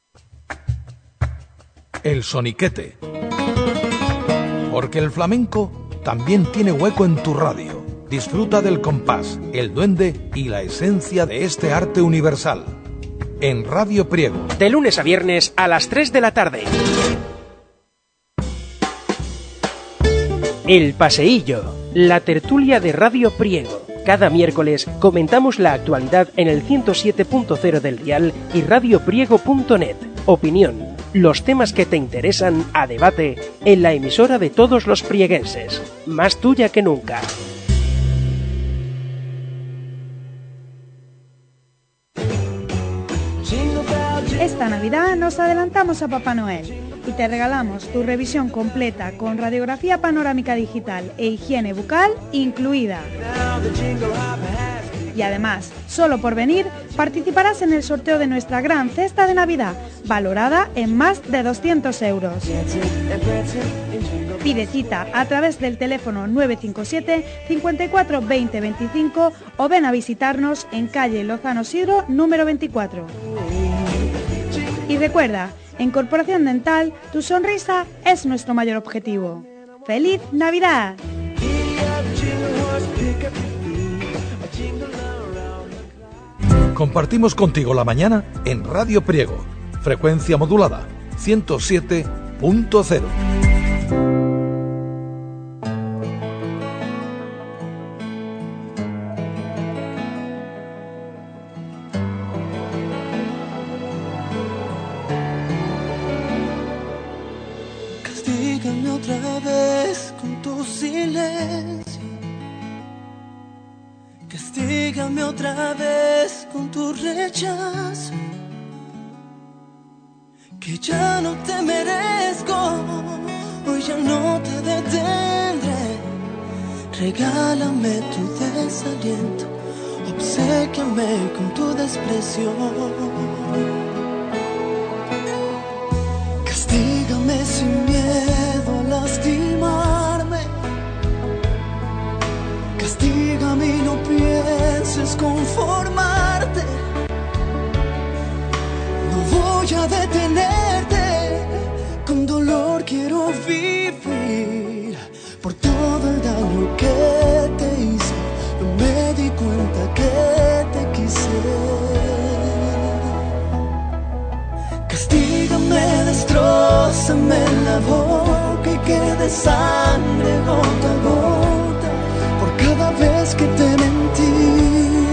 El soniquete. Porque el flamenco también tiene hueco en tu radio. Disfruta del compás, el duende y la esencia de este arte universal. En Radio Priego. De lunes a viernes a las 3 de la tarde. El Paseillo, la tertulia de Radio Priego. Cada miércoles comentamos la actualidad en el 107.0 del dial y radiopriego.net. Opinión, los temas que te interesan a debate en la emisora de todos los prieguenses. Más tuya que nunca. Esta Navidad nos adelantamos a Papá Noel y te regalamos tu revisión completa con radiografía panorámica digital e higiene bucal incluida. Y además, solo por venir, participarás en el sorteo de nuestra gran cesta de Navidad, valorada en más de 200 euros. Pide cita a través del teléfono 957 54 20 25 o ven a visitarnos en calle Lozano Sidro, número 24. Y recuerda, en Corporación Dental, tu sonrisa es nuestro mayor objetivo. ¡Feliz Navidad! Compartimos contigo la mañana en Radio Priego, frecuencia modulada 107.0. Castígame otra vez con tu silencio. Castígame otra vez con tu rechazo. Que ya no te merezco, hoy ya no te detendré. Regálame tu desaliento, obséquiame con tu desprecio. Castígame sin miedo a lastimarme. Castígame y no pienses conformarte. No voy a detenerte, con dolor quiero vivir. Por todo el daño que te hice, no me di cuenta que te quise. Castígame, destrózame la boca y quede sangre gota a gota por cada vez que te mentí.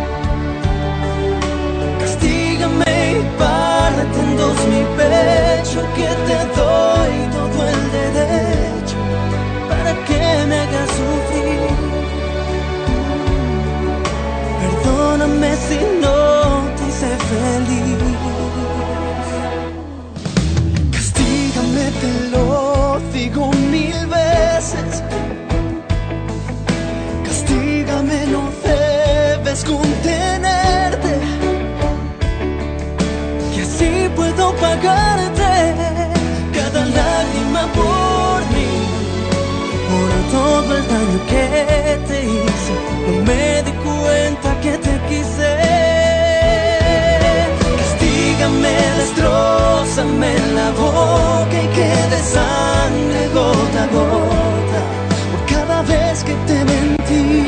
Castígame y parte en dos mi pecho, que te doy todo el derecho para que me hagas sufrir. Perdóname si no te hice feliz. Castígame, te lo digo 1000 veces. Castígame, no debes contenerte, que así puedo pagarte cada lágrima por mí, por todo el daño que te hice. No me di cuenta que te quise. Castígame, destrózame la boca y quede sangre gota a gota por cada vez que te mentí.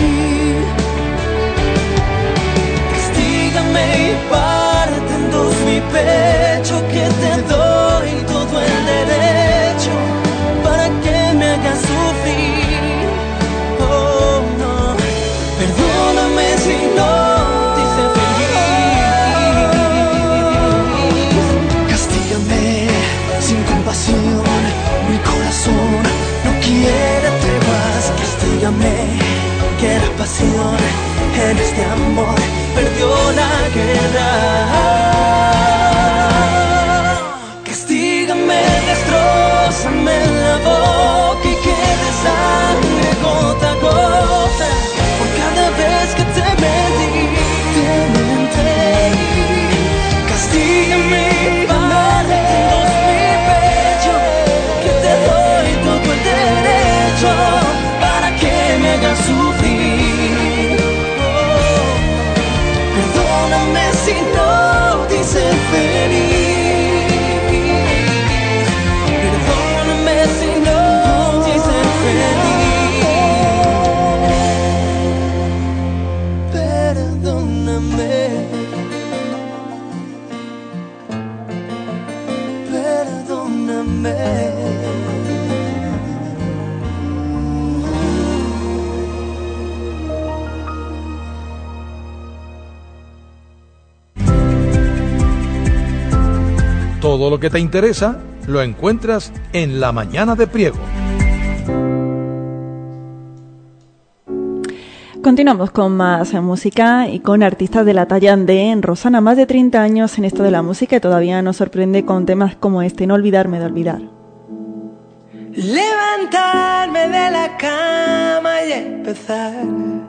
Castígame y parte en dos mi pecho, que te doy todo el derecho para que me hagas sufrir. Oh no, perdóname si no te hice feliz. Castígame sin compasión, mi corazón no quiere trevas. Castígame, que la pasión en este amor perdió la guerra. Castígame, destrózame la boca y quede sangre gota a gota por cada vez que te mentí. Castígame, parte mi pecho, que te doy todo el derecho para que me hagas sufrir. Perdóname si no te hice feliz. Perdóname si no te hice feliz. Todo lo que te interesa lo encuentras en La Mañana de Priego. Continuamos con más música y con artistas de la talla de Rosana, más de 30 años en esto de la música y todavía nos sorprende con temas como este, No olvidarme de olvidar. Levantarme de la cama y empezar.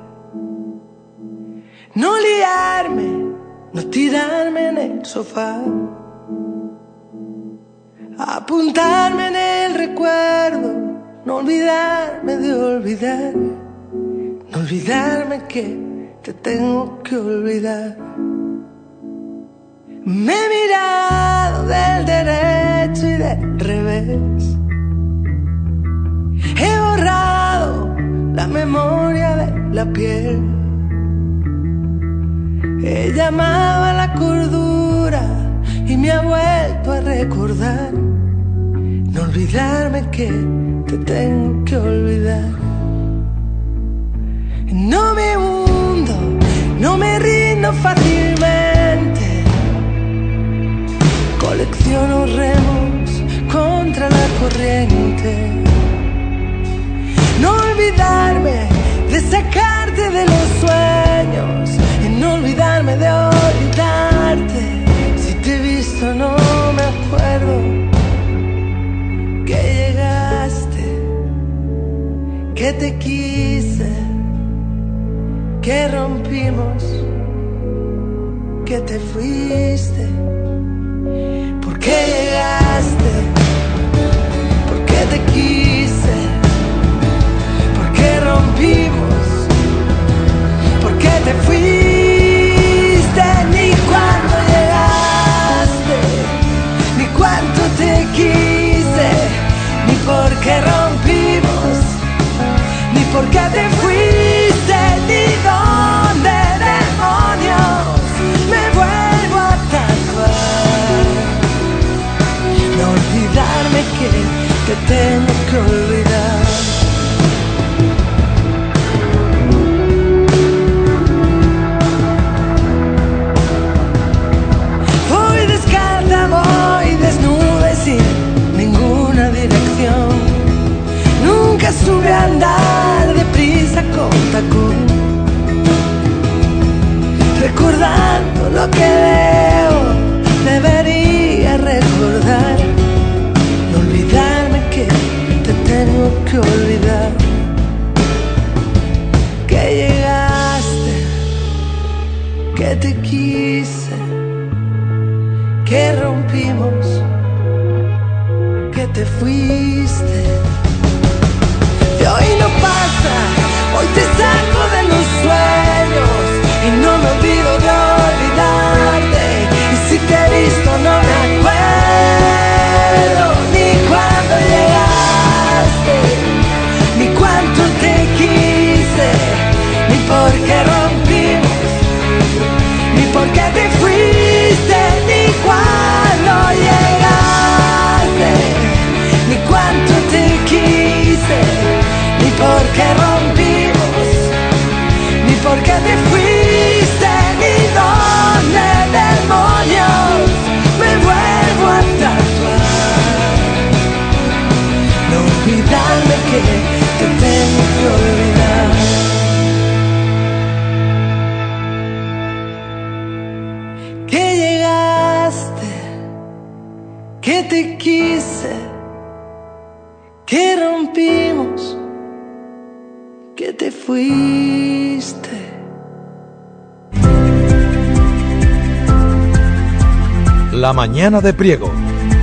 No liarme, no tirarme en el sofá. Apuntarme en el recuerdo, no olvidarme de olvidar. No olvidarme que te tengo que olvidar. Me he mirado del derecho y del revés. He borrado la memoria de la piel. He llamado a la cordura y me ha vuelto a recordar. No olvidarme que te tengo que olvidar. No me hundo, no me rindo fácilmente. Colecciono remos contra la corriente. No olvidarme de sacarte de los sueños y no olvidarme de olvidarte. Si te he visto no me acuerdo que llegaste, que te quise, que rompimos, que te fuiste. ¿Por qué llegaste? ¿Por qué te quise? ¿Por qué rompimos? ¿Por qué te fuiste? Ni cuándo llegaste, ni cuánto te quise, ni por qué rompimos, ni por qué te fuiste, ni dónde demonios me vuelvo a tatuar. No olvidarme que te tengo que olvidar. Voy descalza, voy desnuda y sin ninguna dirección. Nunca supe andar deprisa con tacón, recordando lo que debería recordar. No olvidarme que te tengo que olvidar. Que llegaste, que te quise, que rompimos, que te fuiste. Y hoy no pasa, hoy te saco de los sueños y no me olvido de olvidarte. Y si te he visto no me acuerdo ni cuándo llegaste, ni cuánto te quise, ni por qué rompimos, ni por qué te fuiste, ni cuándo llegaste, ni cuánto te quise, ni por qué rompimos, ni por qué te fuiste, ni dónde demonios me vuelvo a tatuar. No olvidarme que te tengo que olvidar. Que llegaste, que te quise, que rompimos, que te fuiste. La Mañana de Priego.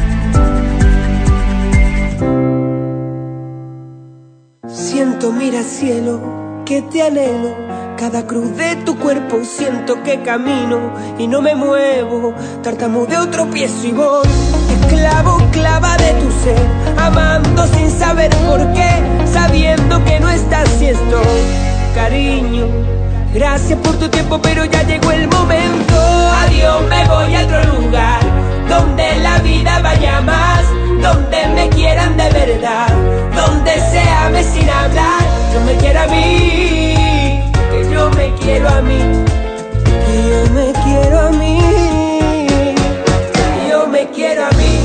Siento, mira cielo, que te anhelo. Cada cruz de tu cuerpo siento que camino y no me muevo. Tartamudeo, tropiezo y voy. Esclavo, clava de tu ser, amando sin saber por qué, sabiendo que no estás y estoy. Cariño, gracias por tu tiempo, pero ya llegó el momento. Adiós, me voy a otro lugar, donde la vida vaya más, donde me quieran de verdad, donde se ame sin hablar. Yo me quiero a mí, que yo me quiero a mí, que yo me quiero a mí, que yo me quiero a mí.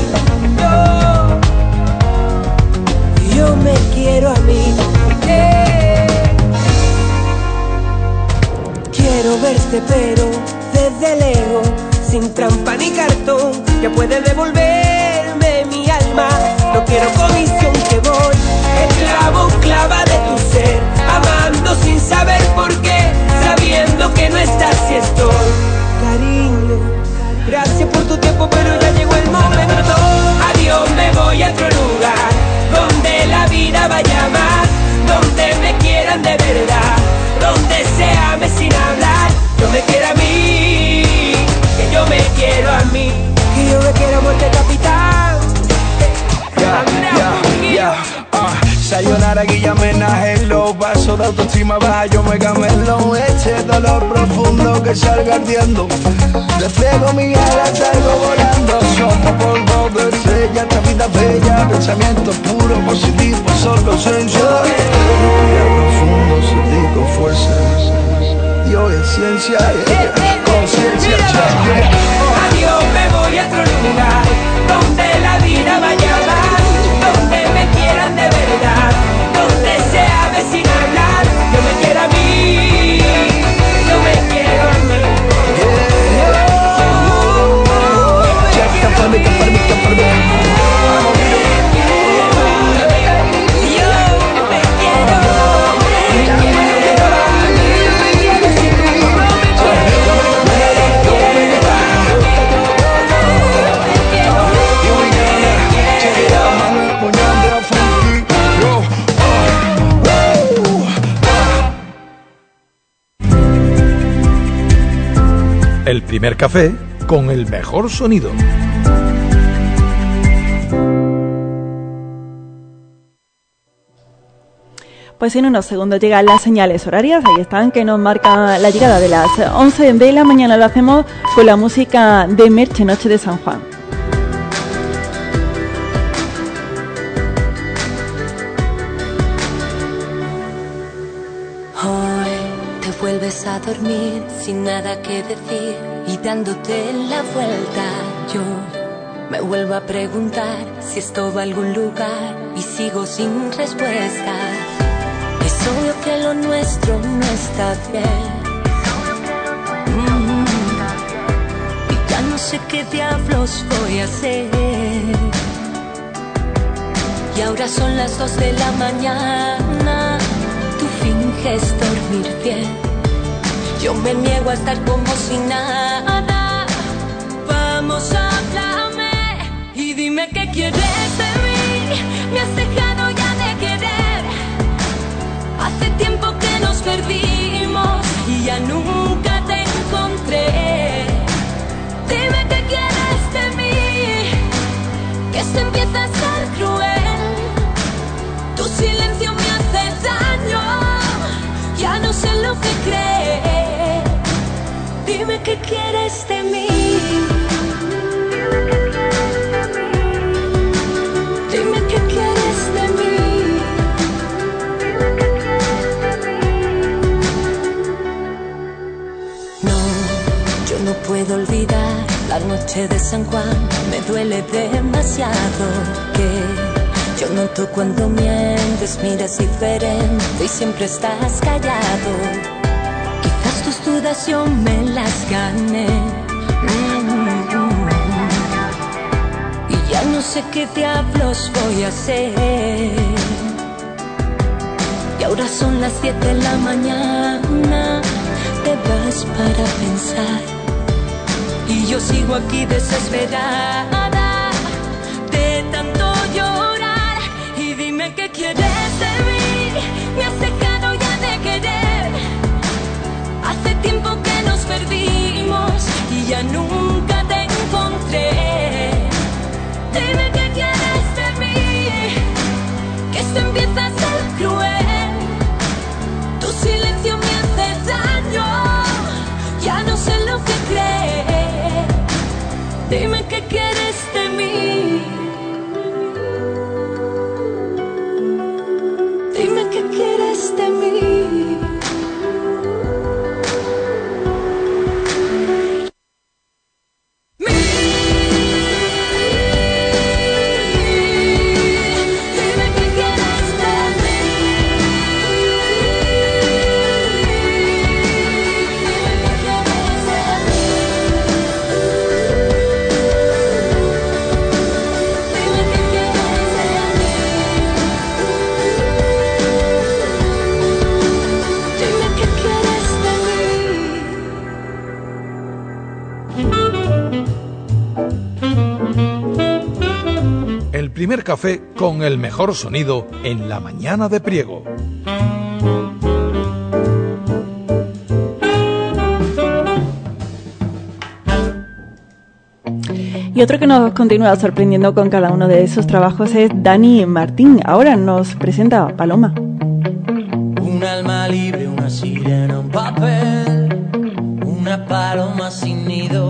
verte, pero desde lejos, sin trampa ni cartón, ya puedes devolverme mi alma. No quiero comisión, que voy esclavo, clava de tu ser, amando sin saber por qué, sabiendo que no estás y estoy. Cariño, gracias por tu tiempo, pero ya llegó el momento. Adiós, me voy a otro lugar, donde la vida vaya más, donde me quieran de verdad, donde se ame sin hablar. Yo me quiero a mí, que yo me quiero a mí, que yo me quiero a muerte, capitán. Sayonara, Guillamena, hello. Paso de autoestima baja, yo me camelo. Este dolor profundo que salga ardiendo. Despego mi ala, salgo volando. Somos polvo de estrella, esta vida bella. Pensamientos puros, positivos, solo esencia. Profundo, sentir con fuerza. Dios es ciencia, conciencia. Adiós, me voy a otro lugar, donde la vida vaya más, donde me quieran de verdad, donde se ame sin hablar. Yo me quiero a mí, yo me quiero a mí. El primer café con el mejor sonido. Pues en unos segundos llegan las señales horarias, ahí están, que nos marcan la llegada de las 11 de la mañana. Lo hacemos con la música de Merche, Noche de San Juan. Vuelves a dormir sin nada que decir y dándote la vuelta. Yo me vuelvo a preguntar si esto va a algún lugar y sigo sin respuesta. Es obvio que lo nuestro no está bien. Y ya no sé qué diablos voy a hacer. Y ahora son las 2 de la mañana. Tú finges dormir bien. Yo me niego a estar como si nada. Vamos, háblame y dime qué quieres de mí. Me has dejado ya de querer. Hace tiempo que nos perdimos y ya nunca te encontré. Dime qué quieres de mí, que esto empieza a ser cruel. Tu silencio me hace daño, ya no sé lo que creer. Dime qué quieres de mí. Dime qué quieres de mí. No, yo no puedo olvidar la noche de San Juan. Me duele demasiado que yo noto cuando mientes, miras diferente y siempre estás callado. Quizás tus dudas yo me las gané. Y ya no sé qué diablos voy a hacer. Y ahora son las 10 de la mañana. Te vas para pensar y yo sigo aquí desesperada de tanto llorar. Y dime qué quieres de mí. Me has dejado ya de querer. Hace tiempo que nos perdimos y ya nunca te encontré. Dime qué quieres de mí, que esto empieza a ser cruel. Tu silencio me hace daño, ya no sé lo que creer. Dime qué quieres de mí. Dime qué quieres de mí. El primer café con el mejor sonido en la mañana de Priego. Y otro que nos continúa sorprendiendo con cada uno de esos trabajos es Dani Martín. Ahora nos presenta Paloma. Un alma libre, una sirena, un papel, una paloma sin nido,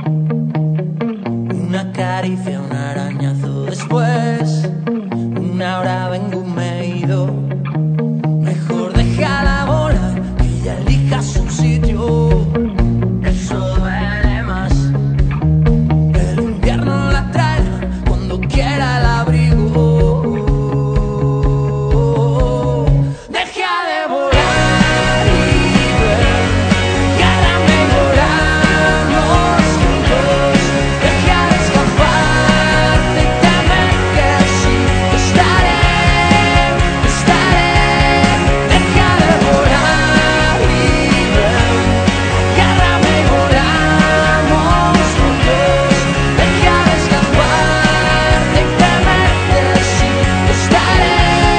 una caricia, un arañazo después, una hora vengo me he ido. Mejor deja la bola, que ella elija su sitio. Eso duele más. El invierno la trae cuando quiera el abrigo. Deja de volar y ver, agárrame y volamos juntos. Deja de escaparte y temer que sí estaré. Deja de volar y ver, agárrame y volamos juntos. Deja de escaparte y temer que sí estaré.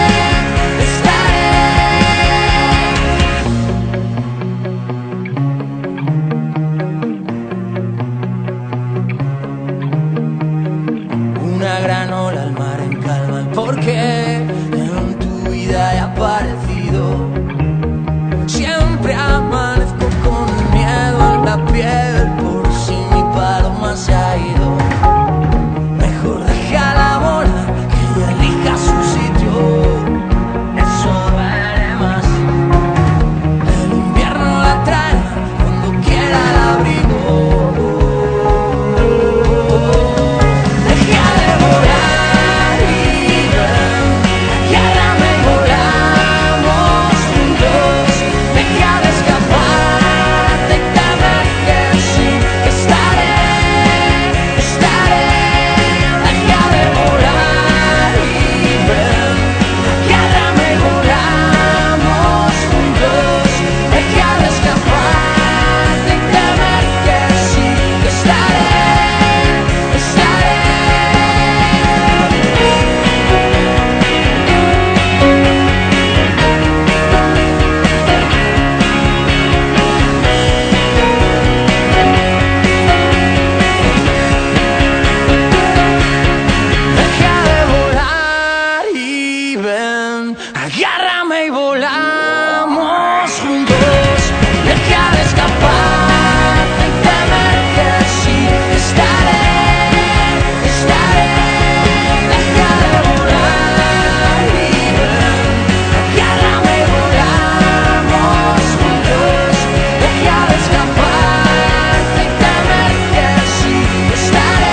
Una gran ola al mar en calma, el porqué en tu vida he aparecido. Siempre amanezco con el miedo en la piel por si mi paloma se ha ido. Mejor deja la bola, que ella elija su sitio. Eso duele más. El invierno la trae cuando quiera el abrigo. Deja de volar y ver, agárrame y volamos juntos. Deja de escaparte y temer que sí estaré. Deja de volar y ver, agárrame y volamos juntos. Deja de escaparte y temer que sí estaré. Deja de volar y ven, agárrame y volamos juntos. Deja de escaparte y temer que sí estaré. Deja de volar y ven, agárrame y volamos juntos. Deja de escaparte y temer que sí estaré.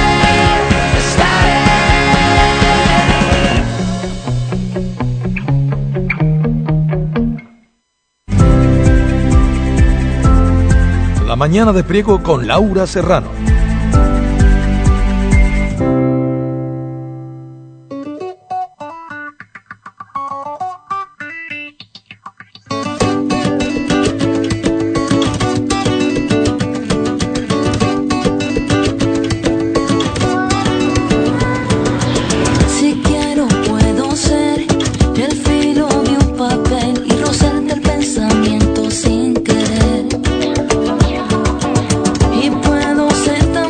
La mañana de Priego con Laura Serrano. Si quiero puedo ser el filo de un papel y rozarte el pensamiento sin querer. Y puedo ser tan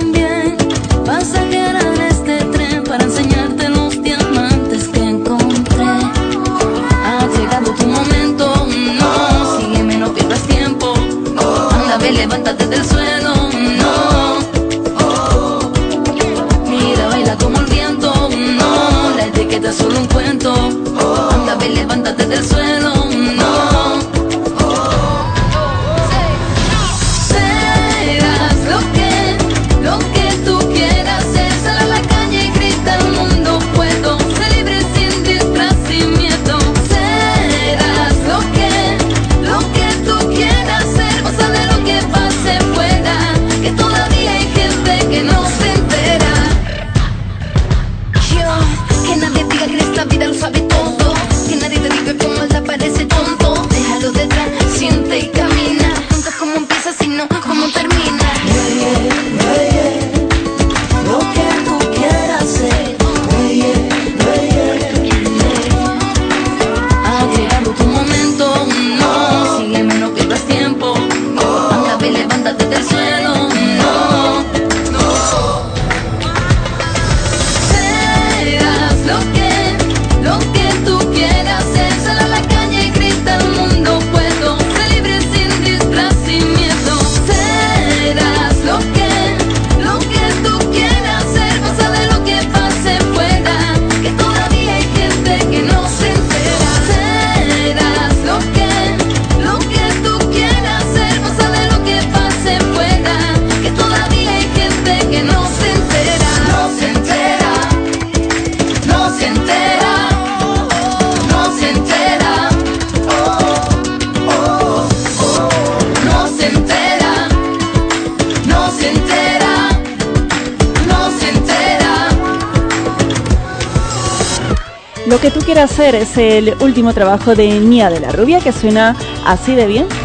Lo que tú quieras ser es el último trabajo de Nia de la Rubia, que suena así de bien.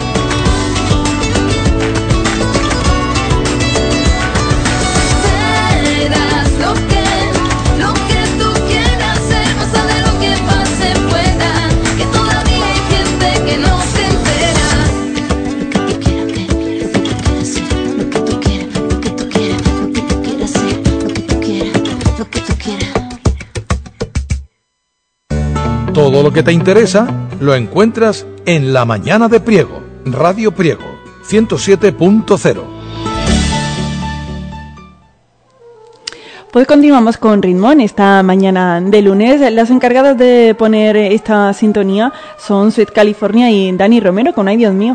Todo lo que te interesa lo encuentras en La Mañana de Priego, Radio Priego, 107.0. Pues continuamos con ritmo en esta mañana de lunes. Las encargadas de poner esta sintonía son Sweet California y Dani Romero con Ay Dios mío.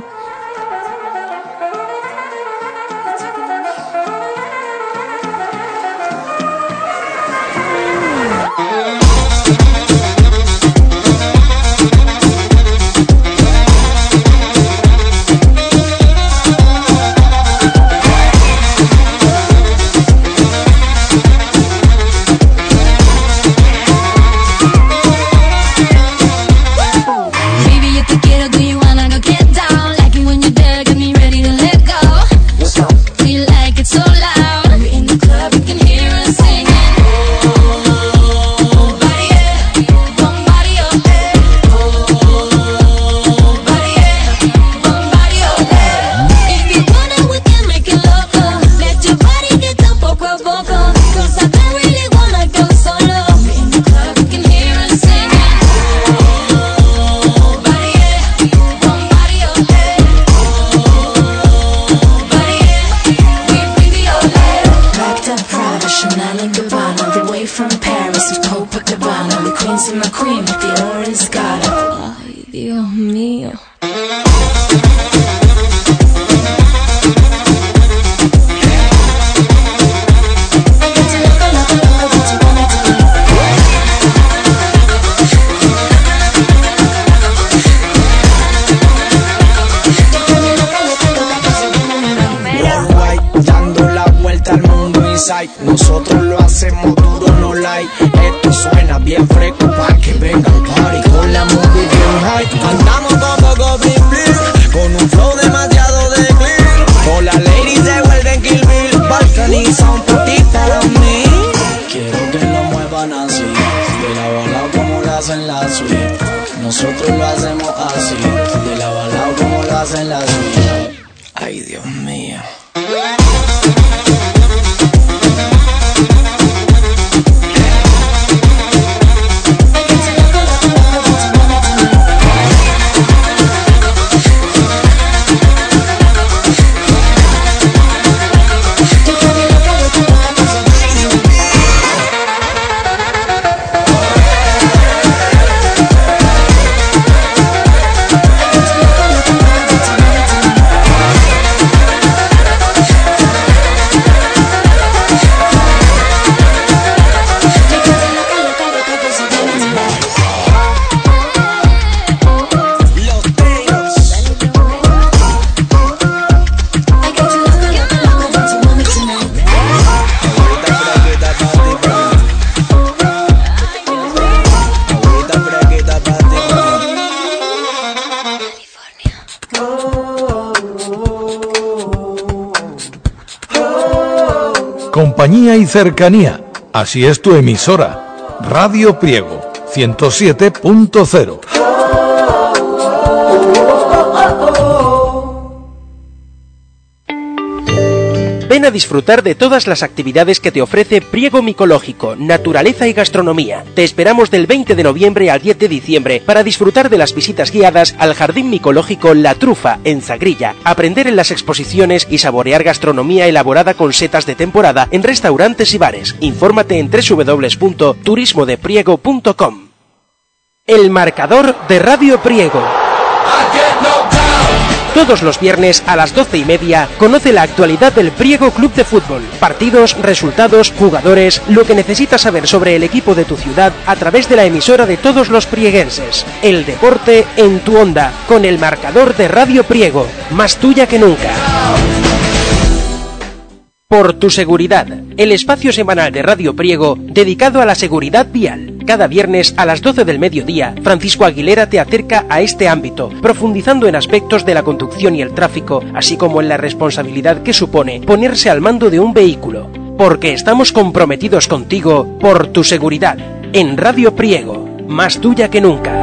Nosotros lo hacemos duro, no like. Esto suena bien fresco pa' que venga el party. Con la movie bien high. Andamos como Goblin Beer, con un flow demasiado de clear. Con las ladies se vuelven Kill Bill. Balcaniza un poquito para mí. Quiero que lo muevan así, de la balao como lo hacen la suite. Nosotros lo hacemos así, de la balao como lo hacen la suite. Ay, Dios mío. Compañía y cercanía. Así es tu emisora. Radio Priego, 107.0. Ven a disfrutar de todas las actividades que te ofrece Priego Micológico, Naturaleza y Gastronomía. Te esperamos del 20 de noviembre al 10 de diciembre para disfrutar de las visitas guiadas al Jardín Micológico La Trufa, en Zagrilla, aprender en las exposiciones y saborear gastronomía elaborada con setas de temporada en restaurantes y bares. Infórmate en www.turismodepriego.com. El marcador de Radio Priego. Todos los viernes a las 12:30 conoce la actualidad del Priego Club de Fútbol. Partidos, resultados, jugadores, lo que necesitas saber sobre el equipo de tu ciudad a través de la emisora de todos los prieguenses. El deporte en tu onda, con el marcador de Radio Priego, más tuya que nunca. Por tu seguridad, el espacio semanal de Radio Priego dedicado a la seguridad vial. Cada viernes a las 12 del mediodía, Francisco Aguilera te acerca a este ámbito, profundizando en aspectos de la conducción y el tráfico, así como en la responsabilidad que supone ponerse al mando de un vehículo. Porque estamos comprometidos contigo por tu seguridad. En Radio Priego, más tuya que nunca.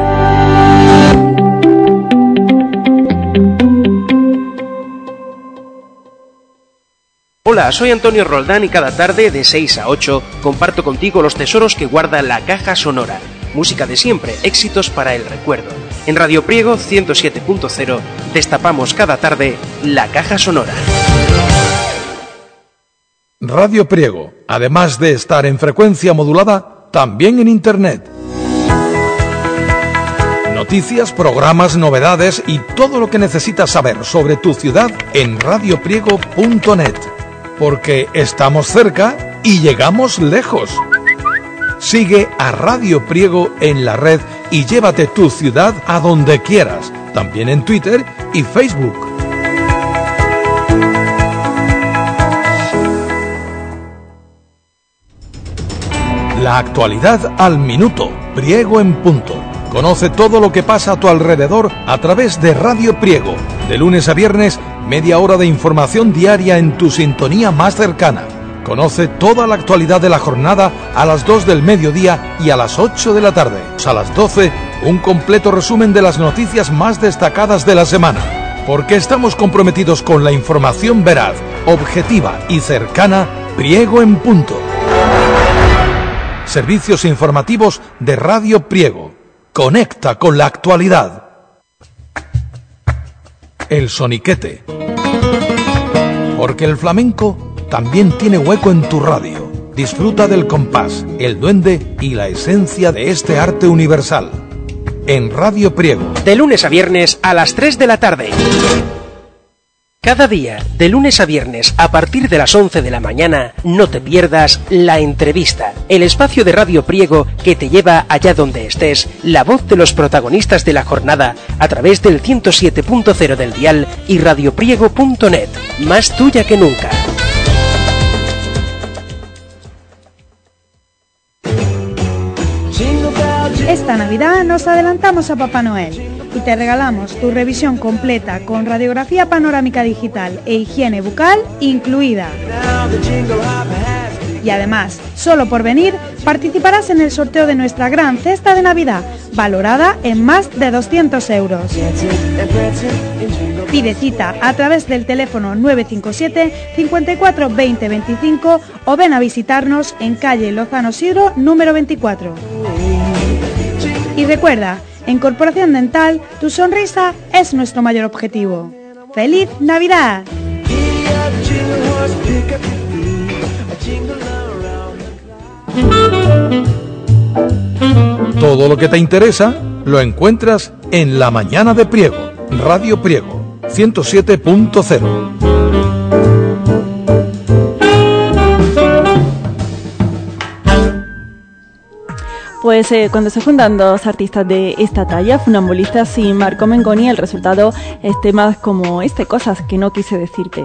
Hola, soy Antonio Roldán y cada tarde de 6 a 8 comparto contigo los tesoros que guarda la caja sonora. Música de siempre, éxitos para el recuerdo. En Radio Priego 107.0 destapamos cada tarde la caja sonora. Radio Priego, además de estar en frecuencia modulada, también en Internet. Noticias, programas, novedades y todo lo que necesitas saber sobre tu ciudad en radiopriego.net. Porque estamos cerca y llegamos lejos. Sigue a Radio Priego en la red y llévate tu ciudad a donde quieras, también en Twitter y Facebook. La actualidad al minuto, Priego en punto. Conoce todo lo que pasa a tu alrededor a través de Radio Priego. De lunes a viernes, media hora de información diaria en tu sintonía más cercana. Conoce toda la actualidad de la jornada a las 2 del mediodía y a las 8 de la tarde. A las 12, un completo resumen de las noticias más destacadas de la semana. Porque estamos comprometidos con la información veraz, objetiva y cercana, Priego en punto. Servicios informativos de Radio Priego. Conecta con la actualidad. El soniquete. Porque el flamenco también tiene hueco en tu radio. Disfruta del compás, el duende y la esencia de este arte universal. En Radio Priego. De lunes a viernes a las 3 de la tarde. Cada día, de lunes a viernes, a partir de las 11 de la mañana, no te pierdas La Entrevista, el espacio de Radio Priego que te lleva allá donde estés, la voz de los protagonistas de la jornada, a través del 107.0 del dial y radiopriego.net, más tuya que nunca. Esta Navidad nos adelantamos a Papá Noel y te regalamos tu revisión completa con radiografía panorámica digital e higiene bucal incluida. Y además, solo por venir, participarás en el sorteo de nuestra gran cesta de Navidad, valorada en más de 200 euros. Pide cita a través del teléfono 957 54 20 25 o ven a visitarnos en calle Lozano Sidro, número 24. Y recuerda, en Corporación Dental, tu sonrisa es nuestro mayor objetivo. ¡Feliz Navidad! Todo lo que te interesa lo encuentras en La Mañana de Priego, Radio Priego, 107.0. Pues cuando se juntan dos artistas de esta talla, funambulistas y Marco Mengoni, el resultado es temas como cosas que no quise decirte.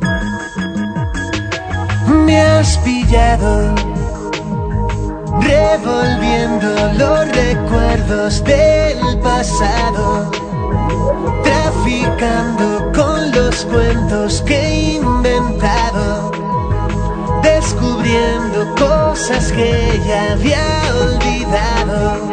Me has pillado revolviendo los recuerdos del pasado, traficando con los cuentos que he inventado, descubriendo cosas que ya había olvidado.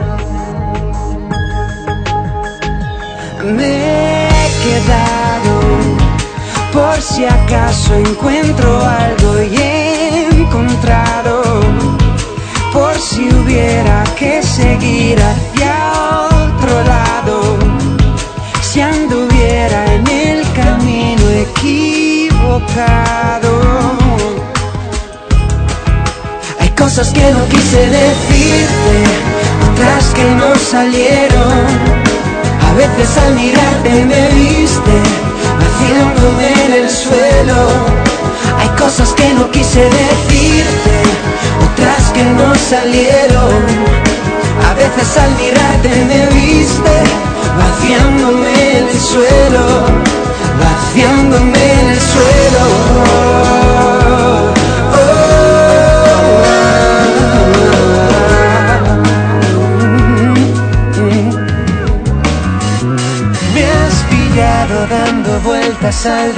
Me he quedado por si acaso encuentro algo y he encontrado, por si hubiera que seguir hacia otro lado, si anduviera en el camino equivocado. Cosas que no quise decirte, otras que no salieron. A veces al mirarte me viste, haciéndome en el suelo. Hay cosas que no quise decirte, otras que no salieron. A veces al mirarte me viste, vaciándome en el suelo, vaciándome en el suelo.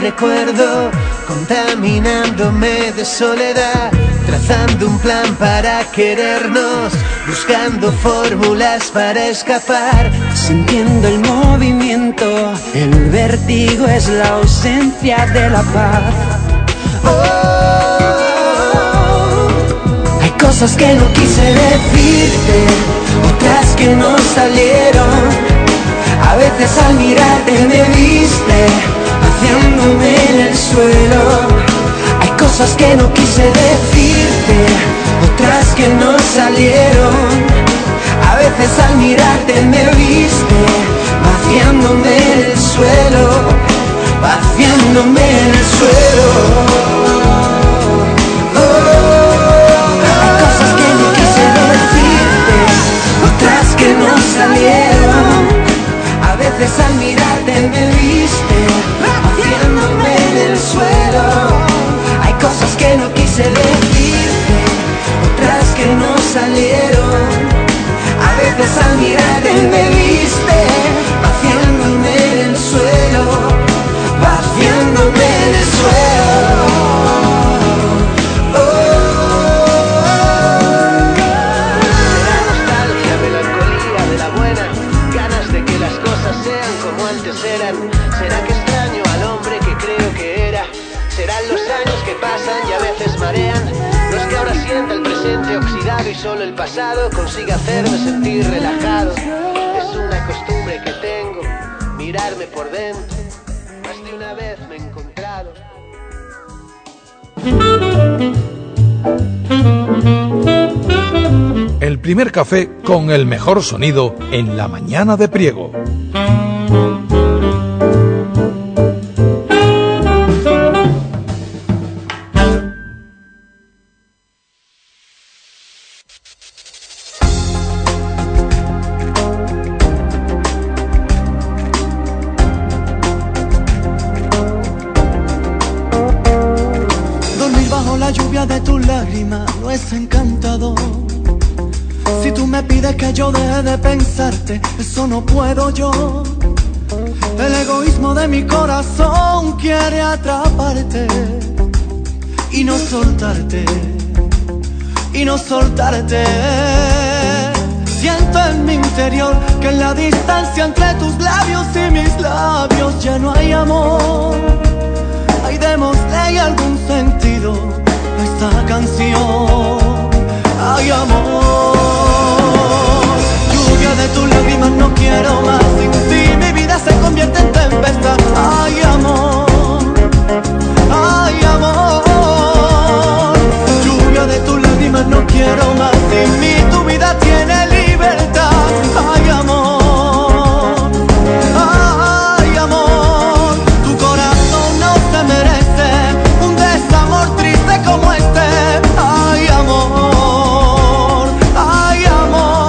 recuerdo, contaminándome de soledad, trazando un plan para querernos, buscando fórmulas para escapar, sintiendo el movimiento, el vértigo es la ausencia de la paz. Hay cosas que no quise decirte, otras que no salieron. A veces al mirarte me viste, vaciándome en el suelo. Hay cosas que no quise decirte, otras que no salieron. A veces al mirarte me viste, vaciándome en el suelo, vaciándome en el suelo. Hay cosas que no quise decirte, otras que no salieron. A veces al mirarte me viste, haciéndome en el suelo. Hay cosas que no quise decirte, otras que no salieron. A veces al mirarte me viste, haciéndome en el suelo, vaciándome en el suelo. ¿Será que extraño al hombre que creo que era? ¿Serán los años que pasan y a veces marean? No es que ahora sienta el presente oxidado y solo el pasado consiga hacerme sentir relajado. Es una costumbre que tengo, mirarme por dentro. Más de una vez me he encontrado. El primer café con el mejor sonido en la mañana de Priego. Eso no puedo yo. El egoísmo de mi corazón quiere atraparte y no soltarte, y no soltarte. Siento en mi interior que en la distancia entre tus labios y mis labios ya no hay amor. Ay, démosle algún sentido a esta canción. Ay, amor, de tus lágrimas no quiero más. Sin ti mi vida se convierte en tempestad. Ay, amor, ay, amor. Lluvia de tus lágrimas no quiero más. Sin mí tu vida tiene libertad. Ay, amor, ay, amor. Tu corazón no se merece un desamor triste como este. Ay, amor, ay, amor.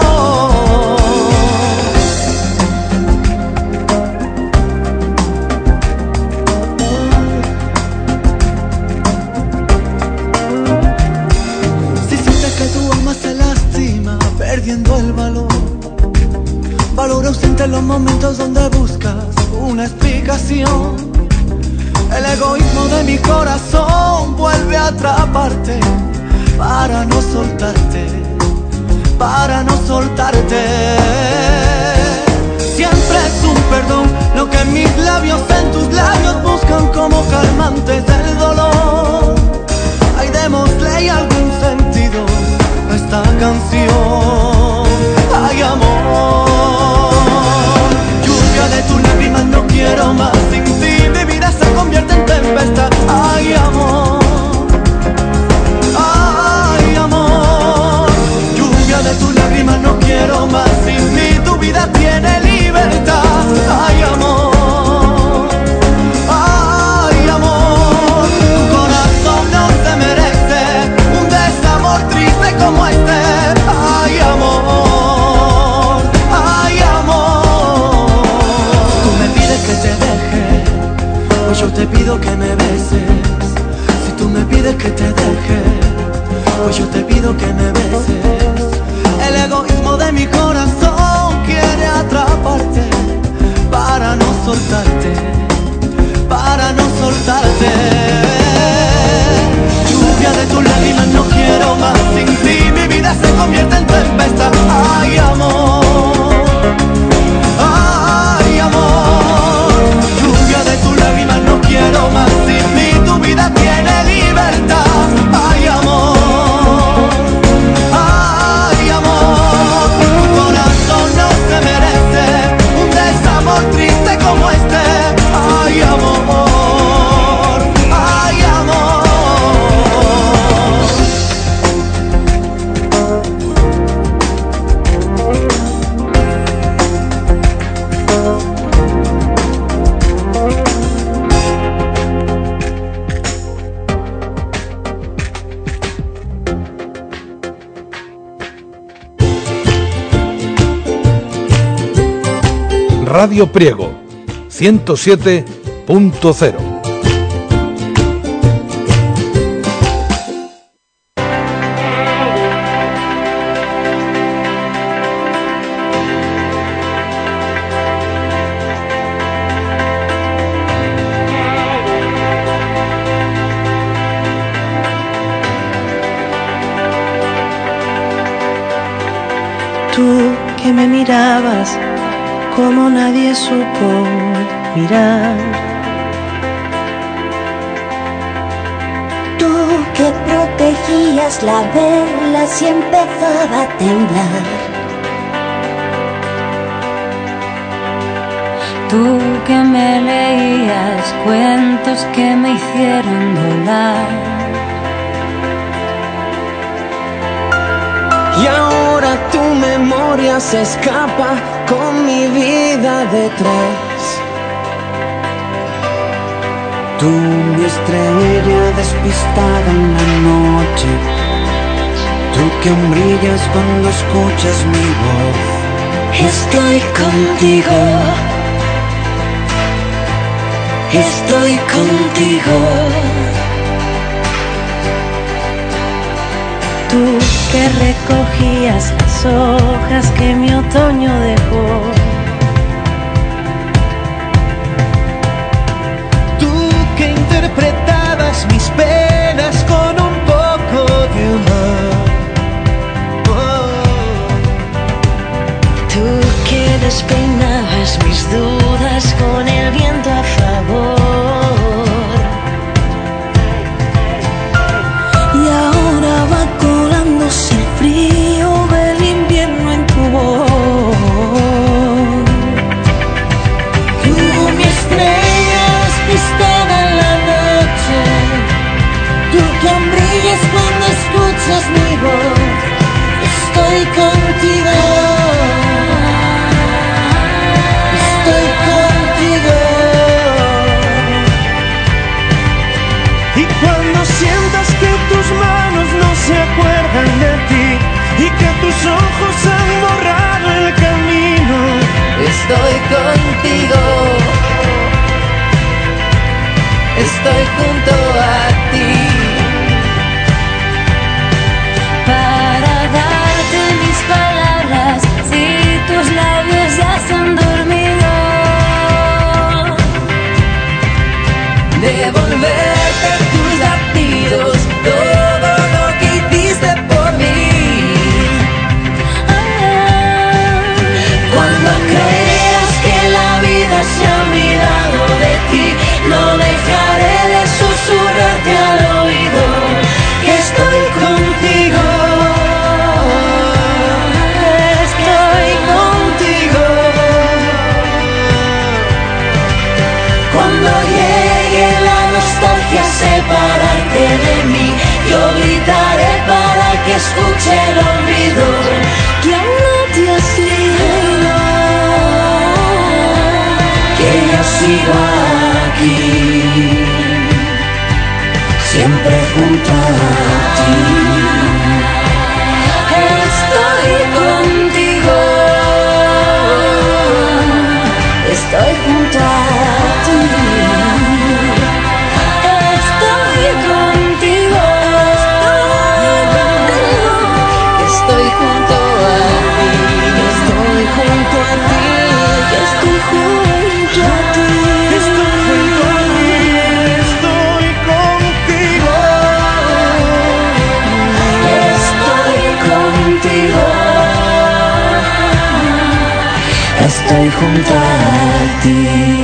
Perdiendo el valor, valor ausente en los momentos donde buscas una explicación. El egoísmo de mi corazón vuelve a atraparte para no soltarte, para no soltarte. Siempre es un perdón lo que mis labios en tus labios buscan como calmantes del dolor. Ay, démosle algún sentido a esta canción. Ay, amor, lluvia de tus lágrimas no quiero más. Sin ti mi vida se convierte en tempestad. Ay, amor, ay, amor, lluvia de tus lágrimas no quiero más. Sin mí tu vida tiene libertad. Ay, amor, ay, amor. Tu corazón no se merece un desamor triste como este. Ay, amor, ay, amor. Tú me pides que te deje, pues yo te pido que me beses. Si tú me pides que te deje, pues yo te pido que me beses. El egoísmo de mi corazón quiere atraparte para no soltarte, para para no soltarte. Lluvia de tus lágrimas, no quiero más. Sin ti mi vida se convierte en tempestad. Ay, amor, ay, amor. Lluvia de tus lágrimas, no quiero más. Sin mí tu vida tiene libertad. Ay, amor, ay, amor. Tu corazón no se merece un desamor triste como este. Ay, amor, ay, amor. Radio Priego 107.0. Tú que me mirabas como nadie supo mirar. Tú que protegías la vela si empezaba a temblar. Tú que me leías cuentos que me hicieron volar. Y ahora tu memoria se escapa con mi vida detrás. Tú, mi estrella despistada en la noche. Tú que brillas cuando escuchas mi voz. Estoy contigo. Estoy contigo. Tú que recogías las hojas que mi otoño dejó. Tú que interpretabas mis penas con un poco de amor. Tú que despeinabas mis dudas con el viento a favor. Y ahora va colándose el frío del invierno en tu voz. Tú, mi estrella despistada en la noche. Tú que brillas cuando escuchas mi voz. Estoy contigo. Estoy contigo. Y cuando sientas que tus manos no se acuerdan de ti y que tus ojos han borrado el camino, Estoy contigo. Estoy junto a ti. Para darte mis palabras si tus labios ya se han dormido. Devolverte tus latidos, todo lo que hiciste por mí. Cuando creas que la vida se ha olvidado de ti, no dejaré de susurrarte al oído que estoy contigo. Estoy contigo. Cuando llegue la nostalgia a separarte de mí, yo gritaré para que escuche el olvido que aún no te has ido, que yo sigo aquí, siempre junto a ti. Estoy contigo. Estoy junto a ti. Estoy contigo. Estoy junto a ti. Estoy junto a ti. Estoy junto a ti. estoy junto a ti.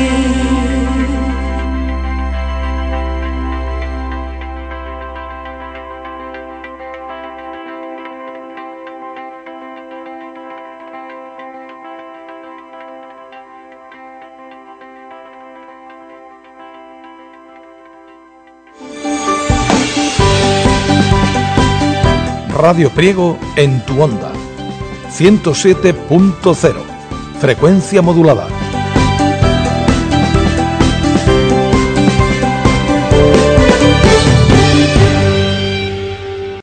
Radio Priego en tu onda. 107.0. Frecuencia modulada.